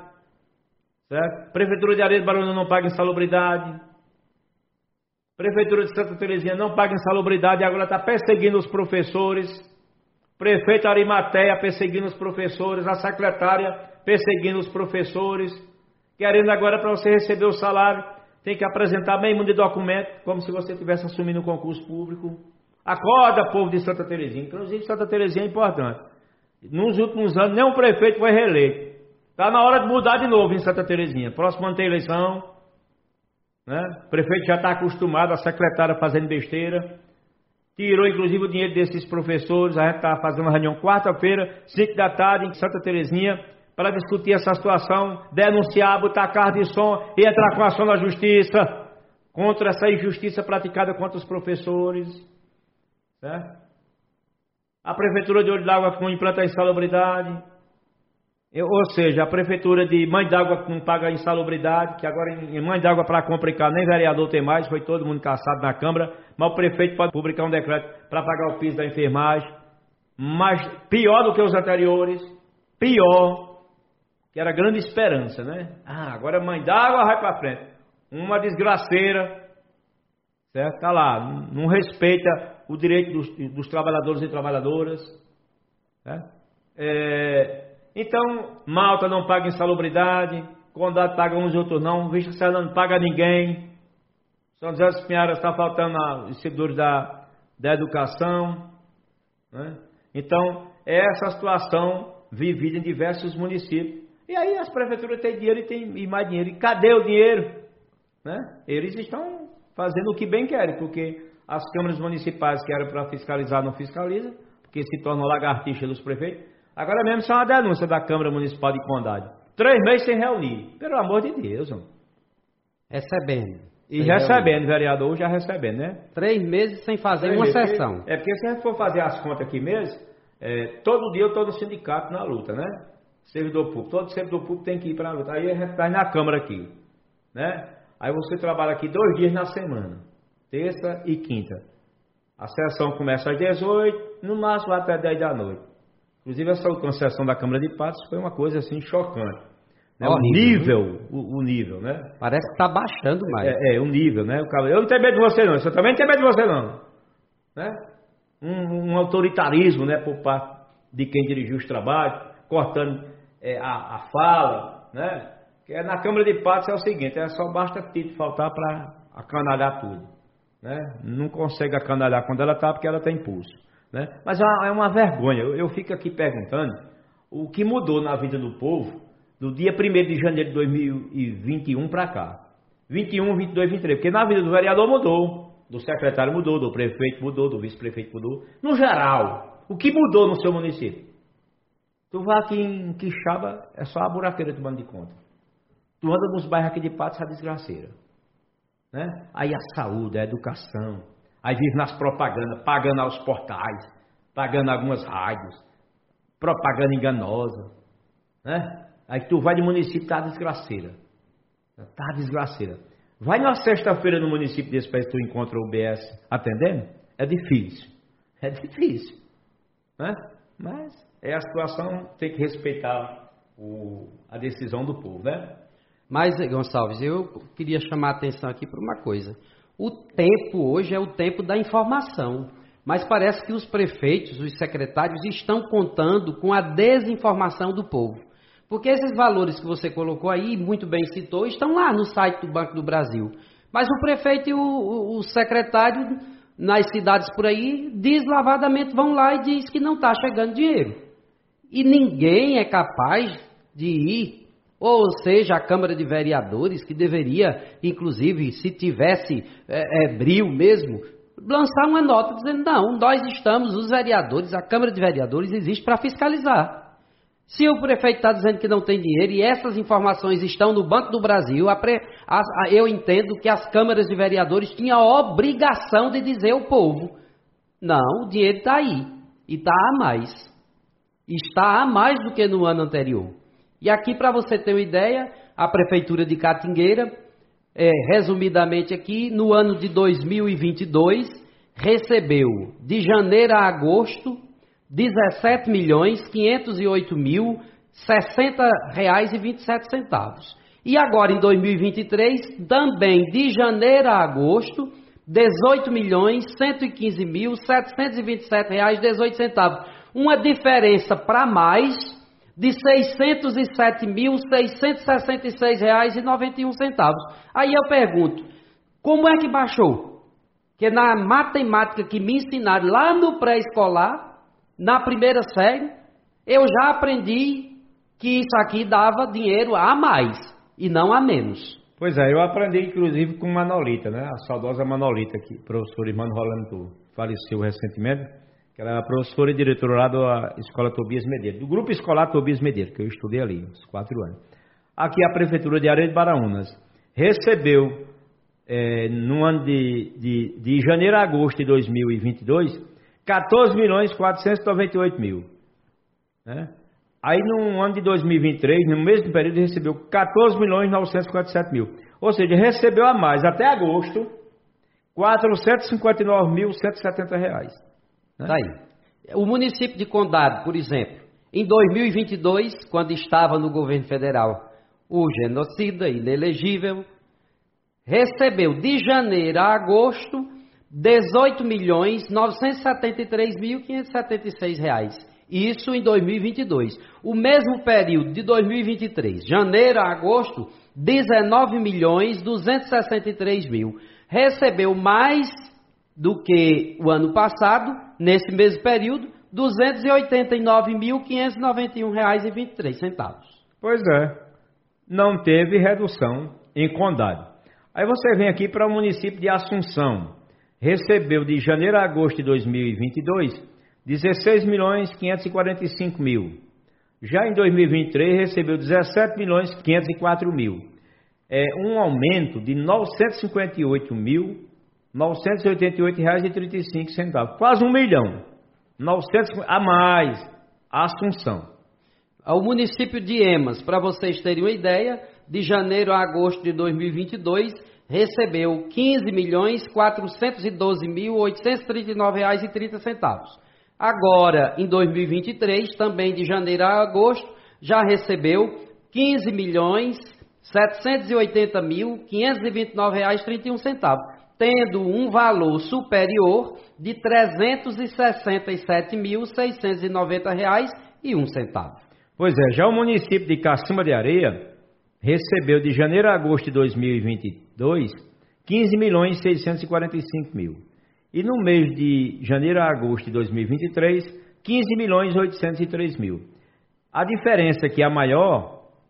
certo? Prefeitura de Areia de Barulho não paga insalubridade, Prefeitura de Santa Terezinha não paga insalubridade e agora está perseguindo os professores. Prefeito Arimateia perseguindo os professores, a secretária perseguindo os professores, querendo agora para você receber o salário, tem que apresentar meio mundo de documento, como se você estivesse assumindo um concurso público. Acorda, povo de Santa Terezinha, inclusive Santa Terezinha é importante. Nos últimos anos, nenhum prefeito foi reeleito. Está na hora de mudar de novo em Santa Terezinha. Próximo ano tem eleição, né? O prefeito já está acostumado, a secretária fazendo besteira. Tirou inclusive o dinheiro desses professores. A gente está fazendo uma reunião quarta-feira, cinco da tarde, em Santa Terezinha, para discutir essa situação, denunciar, botar carro de som e entrar com ação na justiça contra essa injustiça praticada contra os professores. Certo? A Prefeitura de Olho d'Água com implanta a insalubridade. Ou seja, a Prefeitura de Mãe d'Água que não paga a insalubridade, que agora em Mãe d'Água para complicar nem vereador tem mais, foi todo mundo caçado na Câmara, mas o prefeito pode publicar um decreto para pagar o piso da enfermagem, mas pior do que os anteriores, pior, que era grande esperança, né? Ah, agora Mãe d'Água vai para frente. Uma desgraceira, certo? Tá lá, não respeita o direito dos, dos trabalhadores e trabalhadoras, certo? É... Então, Malta não paga insalubridade, Condado paga uns e outros não, Vista Serrana não paga ninguém, São José dos Pinheiros está faltando os servidores da, da educação, né? Então, é essa situação vivida em diversos municípios. E aí as prefeituras têm dinheiro e têm e mais dinheiro. E cadê o dinheiro? Né? Eles estão fazendo o que bem querem, porque as câmaras municipais que eram para fiscalizar não fiscalizam, porque se tornam lagartixa dos prefeitos. Agora mesmo só uma denúncia da Câmara Municipal de Condado. Três meses sem reunir. Pelo amor de Deus. Mano. Recebendo. E recebendo, reunir. Vereador já recebendo, né? Três meses sem fazer Três uma meses, sessão. É porque se a gente for fazer as contas aqui mesmo, é, todo dia eu estou no sindicato na luta, né? Servidor público. Todo servidor público tem que ir para a luta. Aí a gente vai na Câmara aqui, né? Aí você trabalha aqui dois dias na semana. Terça e quinta. A sessão começa às dezoito, no máximo até dez da noite. Inclusive essa última sessão da Câmara de Patos foi uma coisa assim chocante. Né? O nível, o, o nível, né? Parece que está baixando mais. É, é, o nível, né? O cara, eu não tenho medo de você não, eu também não tenho medo de você não. Né? Um, um autoritarismo, né? Por parte de quem dirigiu os trabalhos, cortando é, a, a fala, né? Que é, na Câmara de Patos é o seguinte, é só basta Tito faltar para acanalhar tudo. Né? Não consegue acanalhar quando ela está porque ela tem impulso. Né? Mas é uma, é uma vergonha. Eu, eu fico aqui perguntando o que mudou na vida do povo do dia primeiro de janeiro de dois mil e vinte e um para cá. vinte e um, vinte e dois, vinte e três. Porque na vida do vereador mudou, do secretário mudou, do prefeito mudou, do vice-prefeito mudou. No geral, o que mudou no seu município? Tu vai aqui em Quixaba, é só a buraqueira de bando de conta. Tu anda nos bairros aqui de Patos, a desgraceira. Né? Aí a saúde, a educação. Aí vive nas propagandas, pagando aos portais, pagando algumas rádios, propaganda enganosa. Né? Aí tu vai de município, tá a desgraceira. Tá a desgraceira. Vai numa sexta-feira no município desse país, tu encontra o B S atendendo? É difícil. É difícil. Né? Mas é a situação, tem que respeitar o, a decisão do povo, né? Mas, Gonçalves, eu queria chamar a atenção aqui para uma coisa. O tempo hoje é o tempo da informação. Mas parece que os prefeitos, os secretários estão contando com a desinformação do povo. Porque esses valores que você colocou aí, muito bem citou, estão lá no site do Banco do Brasil. Mas o prefeito e o, o secretário nas cidades por aí, deslavadamente vão lá e diz que não está chegando dinheiro. E ninguém é capaz de ir, ou seja, a Câmara de Vereadores, que deveria, inclusive, se tivesse é, é, brio mesmo, lançar uma nota dizendo, não, nós estamos, os vereadores, a Câmara de Vereadores existe para fiscalizar. Se o prefeito está dizendo que não tem dinheiro e essas informações estão no Banco do Brasil, a pre, a, a, eu entendo que as câmaras de vereadores tinham a obrigação de dizer ao povo, não, o dinheiro está aí, e está a mais. Está a mais do que no ano anterior. E aqui, para você ter uma ideia, a Prefeitura de Catingueira, é, resumidamente aqui, no ano de dois mil e vinte e dois, recebeu de janeiro a agosto dezessete milhões quinhentos e oito mil sessenta reais e vinte e sete centavos. E agora em dois mil e vinte e três, também de janeiro a agosto, dezoito milhões cento e quinze mil setecentos e vinte e sete reais e dezoito centavos. Uma diferença para mais de seiscentos e sete mil seiscentos e sessenta e seis reais e noventa e um centavos. Aí eu pergunto, como é que baixou? Porque na matemática que me ensinaram lá no pré-escolar, na primeira série, eu já aprendi que isso aqui dava dinheiro a mais e não a menos. Pois é, eu aprendi inclusive com Manolita, né? A saudosa Manolita, que professora Irmã Rolando faleceu recentemente, que ela era professora e diretora lá da Escola Tobias Medeiros, do Grupo Escolar Tobias Medeiros, que eu estudei ali, uns quatro anos. Aqui a Prefeitura de Areia de Baraunas recebeu, é, no ano de, de, de janeiro a agosto de dois mil e vinte e dois, quatorze milhões quatrocentos e noventa e oito mil. Né? Aí no ano de dois mil e vinte e três, no mesmo período, recebeu quatorze milhões novecentos e cinquenta e sete mil. Ou seja, recebeu a mais até agosto quatrocentos e cinquenta e nove mil cento e setenta reais. Né? Tá aí. O município de Condado, por exemplo, em dois mil e vinte e dois, quando estava no governo federal o genocida inelegível, recebeu de janeiro a agosto dezoito milhões novecentos e setenta e três mil quinhentos e setenta e seis reais. Isso em dois mil e vinte e dois. O mesmo período de dois mil e vinte e três, janeiro a agosto, dezenove milhões duzentos e sessenta e três mil. Recebeu mais do que o ano passado, nesse mesmo período, duzentos e oitenta e nove mil quinhentos e noventa e um reais e vinte e três centavos. Pois é, não teve redução em Condado. Aí você vem aqui para o município de Assunção. Recebeu de janeiro a agosto de dois mil e vinte e dois, dezesseis milhões quinhentos e quarenta e cinco mil. Já em dois mil e vinte e três, recebeu dezessete milhões quinhentos e quatro mil. É um aumento de novecentos e cinquenta e oito mil, novecentos e oitenta e oito reais e trinta e cinco centavos. Quase um milhão. novecentos a mais. A Assunção. O município de Emas, para vocês terem uma ideia, de janeiro a agosto de dois mil e vinte e dois, recebeu quinze milhões quatrocentos e doze mil oitocentos e trinta e nove reais e trinta centavos. Agora, em dois mil e vinte e três, também de janeiro a agosto, já recebeu quinze milhões setecentos e oitenta mil quinhentos e vinte e nove reais e trinta e um centavos, tendo um valor superior de trezentos e sessenta e sete mil seiscentos e noventa reais e um centavo. Pois é, já o município de Cacimba de Areia recebeu de janeiro a agosto de dois mil e vinte e dois quinze milhões seiscentos e quarenta e cinco mil. E no mês de janeiro a agosto de dois mil e vinte e três, quinze milhões oitocentos e três mil. A diferença que é a maior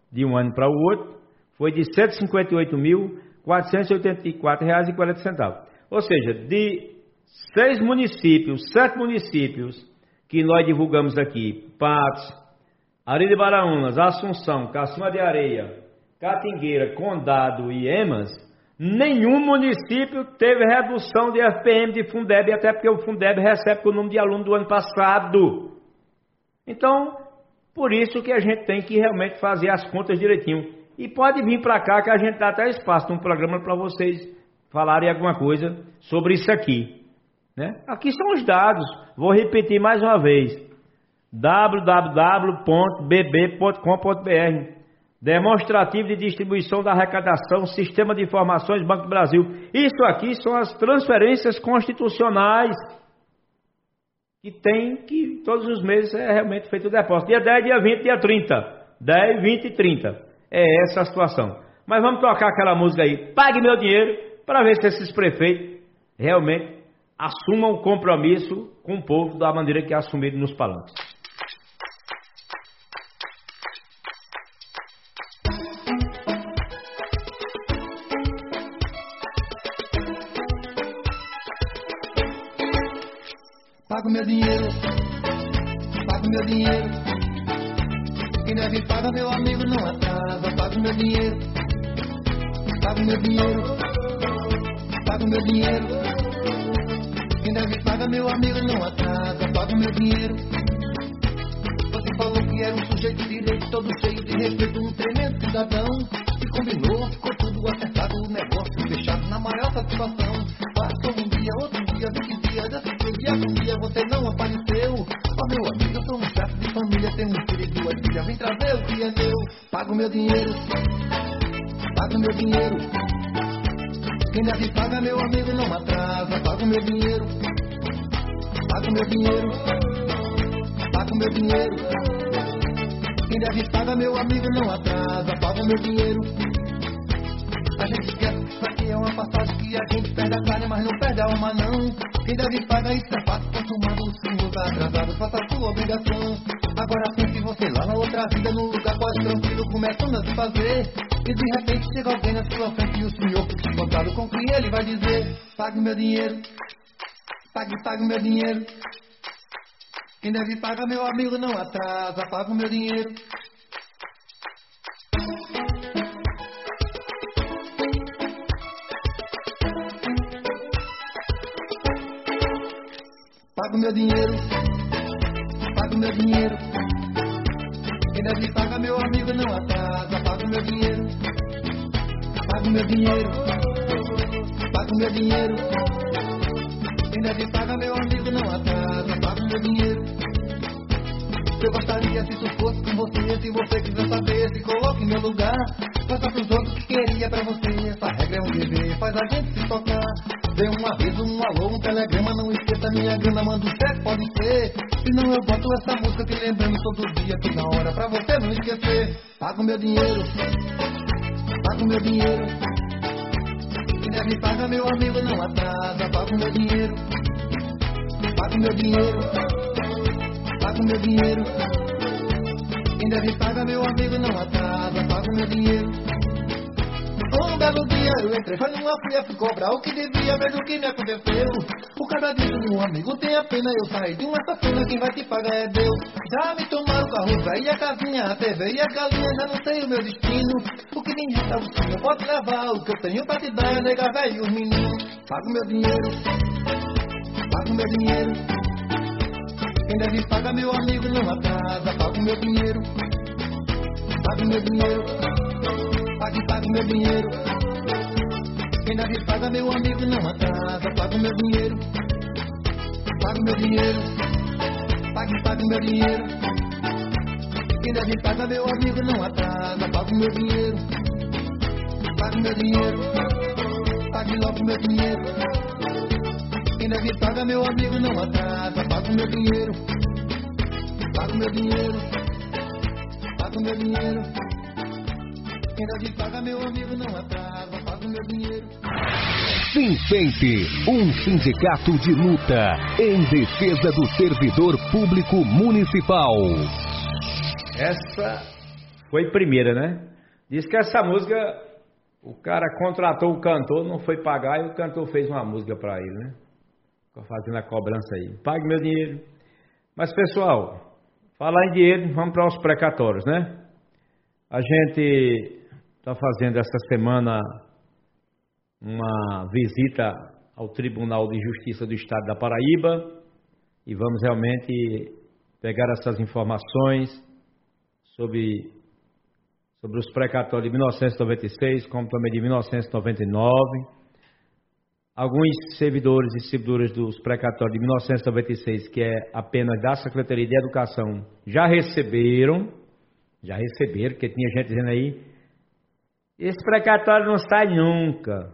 de um ano para o outro, foi de cento e cinquenta e oito mil, quatrocentos e oitenta e quatro reais e quarenta centavos. Ou seja, de seis municípios, sete municípios que nós divulgamos aqui, Patos, Areia de Baraunas, Assunção, Cacima de Areia, Catingueira, Condado e Emas, nenhum município teve redução de F P M de Fundeb, até porque o Fundeb recebe o número de aluno do ano passado. Então, por isso que a gente tem que realmente fazer as contas direitinho. E pode vir para cá que a gente dá até espaço num programa para vocês falarem alguma coisa sobre isso aqui. Né? Aqui são os dados, vou repetir mais uma vez, w w w ponto b b ponto com ponto b r, demonstrativo de distribuição da arrecadação, Sistema de Informações Banco do Brasil. Isso aqui são as transferências constitucionais que tem que todos os meses é realmente feito o depósito. Dia dez, dia vinte, dia trinta. dez, vinte e trinta. É essa a situação. Mas vamos tocar aquela música aí, Pague Meu Dinheiro, para ver se esses prefeitos realmente assumam o compromisso com o povo da maneira que é assumido nos palanques. Pago meu dinheiro, pago meu dinheiro. Quem deve pagar, meu amigo, não atrasa. Pago meu dinheiro, pago meu dinheiro, pago meu dinheiro. Quem deve pagar, meu amigo, não atrasa. Pago meu dinheiro. Você falou que era um sujeito direito, todo cheio de respeito, um tremendo cidadão. E combinou, ficou tudo acertado, o negócio fechado na maior satisfação. Passou um dia, outro dia, vinte dias, desse dia, um dia você não apareceu. Ó meu amigo, eu sou um chefe de família, tenho um filho e duas filhas, vem trazer o que é meu. Pago meu dinheiro, pago meu dinheiro. Quem deve pagar, meu amigo, não atrasa. Pago meu dinheiro, pago meu dinheiro, pago meu dinheiro. Quem deve pagar, meu amigo, não atrasa. Pago meu dinheiro. A gente esquece que isso aqui é uma passagem que a gente perde a carne, mas não perde a alma não. Quem deve pagar isso é fácil, consumado o senhor tá atrasado, faça a sua obrigação. Agora pense você lá na outra vida, num lugar quase tranquilo, começando a se fazer. E de repente chega alguém na sua frente e o senhor fica espantado com o que ele vai dizer. Pague meu dinheiro, pague, pague meu dinheiro. Quem deve pagar, meu amigo, não atrasa. Pague meu dinheiro. Pago meu dinheiro, pago meu dinheiro. Quem deve pagar, meu amigo, não atrasa. Pago meu dinheiro, pago meu dinheiro, pago meu dinheiro. Quem deve pagar, meu amigo, não atrasa. Pago meu dinheiro. Eu gostaria se isso fosse com você, se você quiser saber, se coloque em meu lugar. Faça pros outros que queria pra você. Essa regra é um dever, faz a gente se tocar. Dê um aviso, um alô, um telegrama. Não esqueça minha grana, manda um cheque, pode ser. Senão eu boto essa música te lembrando todo dia, toda hora, pra você não esquecer. Pago meu dinheiro, pago meu dinheiro. Quem deve pagar, meu amigo, não atrasa. Pago meu dinheiro, pago meu dinheiro, pago meu dinheiro. Quem deve pagar, meu amigo, não atrasa. Pago meu dinheiro. Um belo dia eu entrei, foi numa fria, fui cobrar o que devia, mesmo que me aconteceu. O cara disse, meu amigo, tenha pena, eu saí de uma safena, quem vai te pagar é Deus. Já me tomaram o carro velho, a casinha, a T V e a galinha, já não sei o meu destino. O que nem resta o senhor pode levar, o que eu tenho pra te dar é nega velho e os meninos. Pago meu dinheiro, pago meu dinheiro. Quem deve pagar, meu amigo, não atrasa. Pago meu dinheiro, pago meu dinheiro. Pague, pague meu dinheiro. Quem deve pagar, meu amigo, não atrasa. Pague meu dinheiro, pague meu dinheiro. Pague, pague meu dinheiro. Quem deve pagar, meu amigo, não atrasa. Pague meu dinheiro, pague meu dinheiro. Pague logo meu dinheiro. Quem deve pagar, meu amigo, não atrasa. Pague meu dinheiro, pague meu dinheiro. Pague meu dinheiro. Quem deve pagar, meu amigo, não atrasa. Pago meu dinheiro. Sinfemp, um sindicato de luta em defesa do servidor público municipal. Essa foi primeira, né? Diz que essa música, o cara contratou o cantor, não foi pagar e o cantor fez uma música para ele, né? Ficou fazendo a cobrança aí. Pague meu dinheiro. Mas, pessoal, falar em dinheiro, vamos para os precatórios, né? A gente está fazendo essa semana uma visita ao Tribunal de Justiça do Estado da Paraíba e vamos realmente pegar essas informações sobre, sobre os precatórios de mil novecentos e noventa e seis, como também de mil novecentos e noventa e nove. Alguns servidores e servidoras dos precatórios de mil novecentos e noventa e seis, que é apenas da Secretaria de Educação, já receberam, já receberam, porque tinha gente dizendo aí, esse precatório não sai nunca.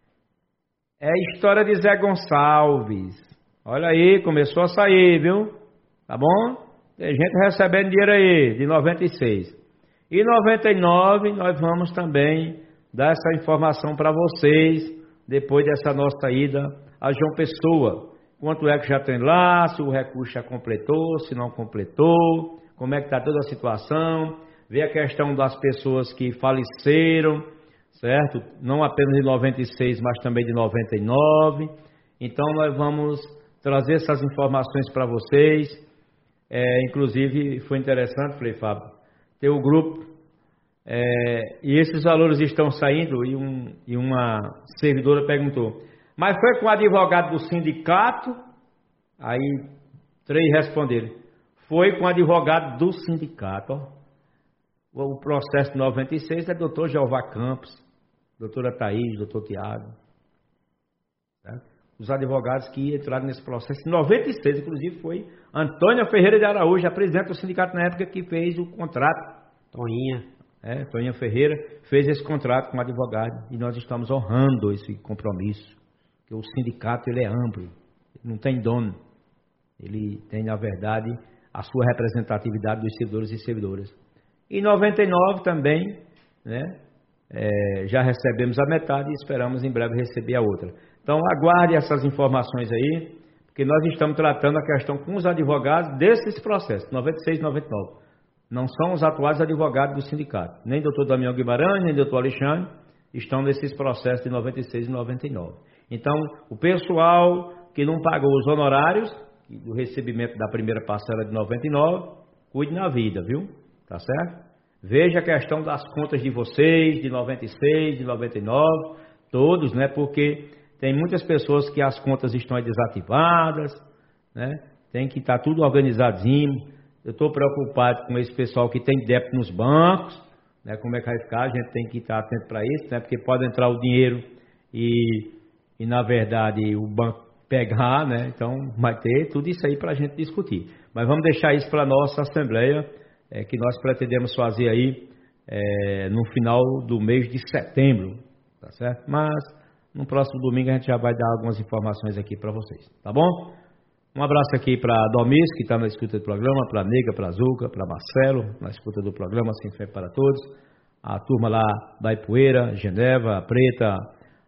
É a história de Zé Gonçalves. Olha aí, começou a sair, viu? Tá bom? Tem gente recebendo dinheiro aí, de noventa e seis. E noventa e nove, nós vamos também dar essa informação para vocês, depois dessa nossa ida a João Pessoa. Quanto é que já tem lá, se o recurso já completou, se não completou, como é que está toda a situação, ver a questão das pessoas que faleceram, certo? Não apenas de noventa e seis, mas também de noventa e nove. Então nós vamos trazer essas informações para vocês. É, inclusive foi interessante, falei, Fábio, ter o grupo, é, e esses valores estão saindo, e, um, e uma servidora perguntou, mas foi com o advogado do sindicato? Aí três responderam, foi com o advogado do sindicato. Ó. O processo de noventa e seis é doutor Jeová Campos, doutora Thaís, doutor Tiago, certo? Os advogados que entraram nesse processo em noventa e seis, inclusive foi Antônia Ferreira de Araújo, a presidente do sindicato na época, que fez o contrato. Toninha. É, Toninha Ferreira fez esse contrato com o advogado e nós estamos honrando esse compromisso, porque o sindicato ele é amplo, não tem dono, ele tem na verdade a sua representatividade dos servidores e servidoras. Em noventa e nove também, né, é, já recebemos a metade e esperamos em breve receber a outra. Então aguarde essas informações aí, porque nós estamos tratando a questão com os advogados desses processos, noventa e seis e noventa e nove. Não são os atuais advogados do sindicato, nem doutor Damião Guimarães, nem doutor Alexandre, estão nesses processos de noventa e seis e noventa e nove. Então, o pessoal que não pagou os honorários do recebimento da primeira parcela de noventa e nove, cuide na vida, viu? Tá certo? Veja a questão das contas de vocês, de noventa e seis, de noventa e nove, todos, né? Porque tem muitas pessoas que as contas estão desativadas, né? Tem que estar tudo organizadinho. Eu estou preocupado com esse pessoal que tem débito nos bancos, né? Como é que vai ficar? A gente tem que estar atento para isso, né? Porque pode entrar o dinheiro e, e na verdade, o banco pegar, né? Então, vai ter tudo isso aí para a gente discutir. Mas vamos deixar isso para a nossa Assembleia, é, que nós pretendemos fazer aí é, no final do mês de setembro, tá certo? Mas no próximo domingo a gente já vai dar algumas informações aqui para vocês, tá bom? Um abraço aqui para a Domis, que está na escuta do programa, para a Nega, para a Zuca, para Marcelo, na escuta do programa, Sem Fé para Todos, a turma lá da Ipueira, Geneva, a Preta,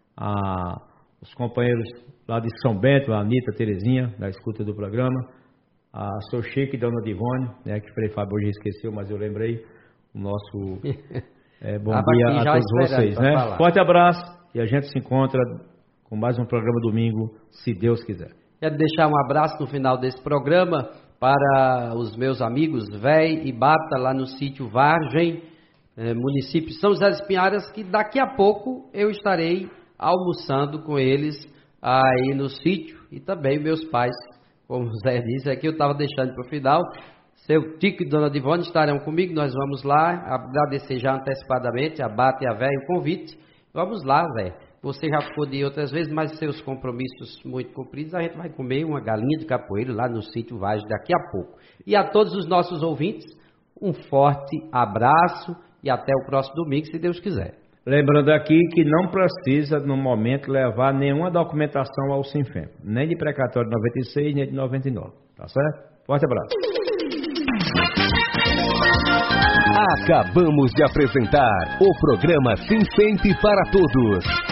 a, os companheiros lá de São Bento, a Anitta, a Terezinha, da escuta do programa, a Seu Chique e Dona Divone, né, que o Frei Fábio hoje esqueceu, mas eu lembrei, o nosso é, bom dia a todos vocês, né? Falar. Forte abraço e a gente se encontra com mais um programa domingo, se Deus quiser. Quero deixar um abraço no final desse programa para os meus amigos Véi e Bata, lá no sítio Vargem, é, município de São José dos Pinharas, que daqui a pouco eu estarei almoçando com eles aí no sítio, e também meus pais, como o Zé disse, aqui eu estava deixando para o final, seu Tico e Dona Divone estarão comigo, nós vamos lá, agradecer já antecipadamente a Bata e a Véi o convite, vamos lá, Zé. Você já ficou de outras vezes, mas seus compromissos muito cumpridos, a gente vai comer uma galinha de capoeiro lá no sítio Vagem daqui a pouco. E a todos os nossos ouvintes, um forte abraço e até o próximo domingo, se Deus quiser. Lembrando aqui que não precisa, no momento, levar nenhuma documentação ao Sinfem, nem de precatório de noventa e seis, nem de noventa e nove, tá certo? Forte abraço. Acabamos de apresentar o programa Sinfem para Todos.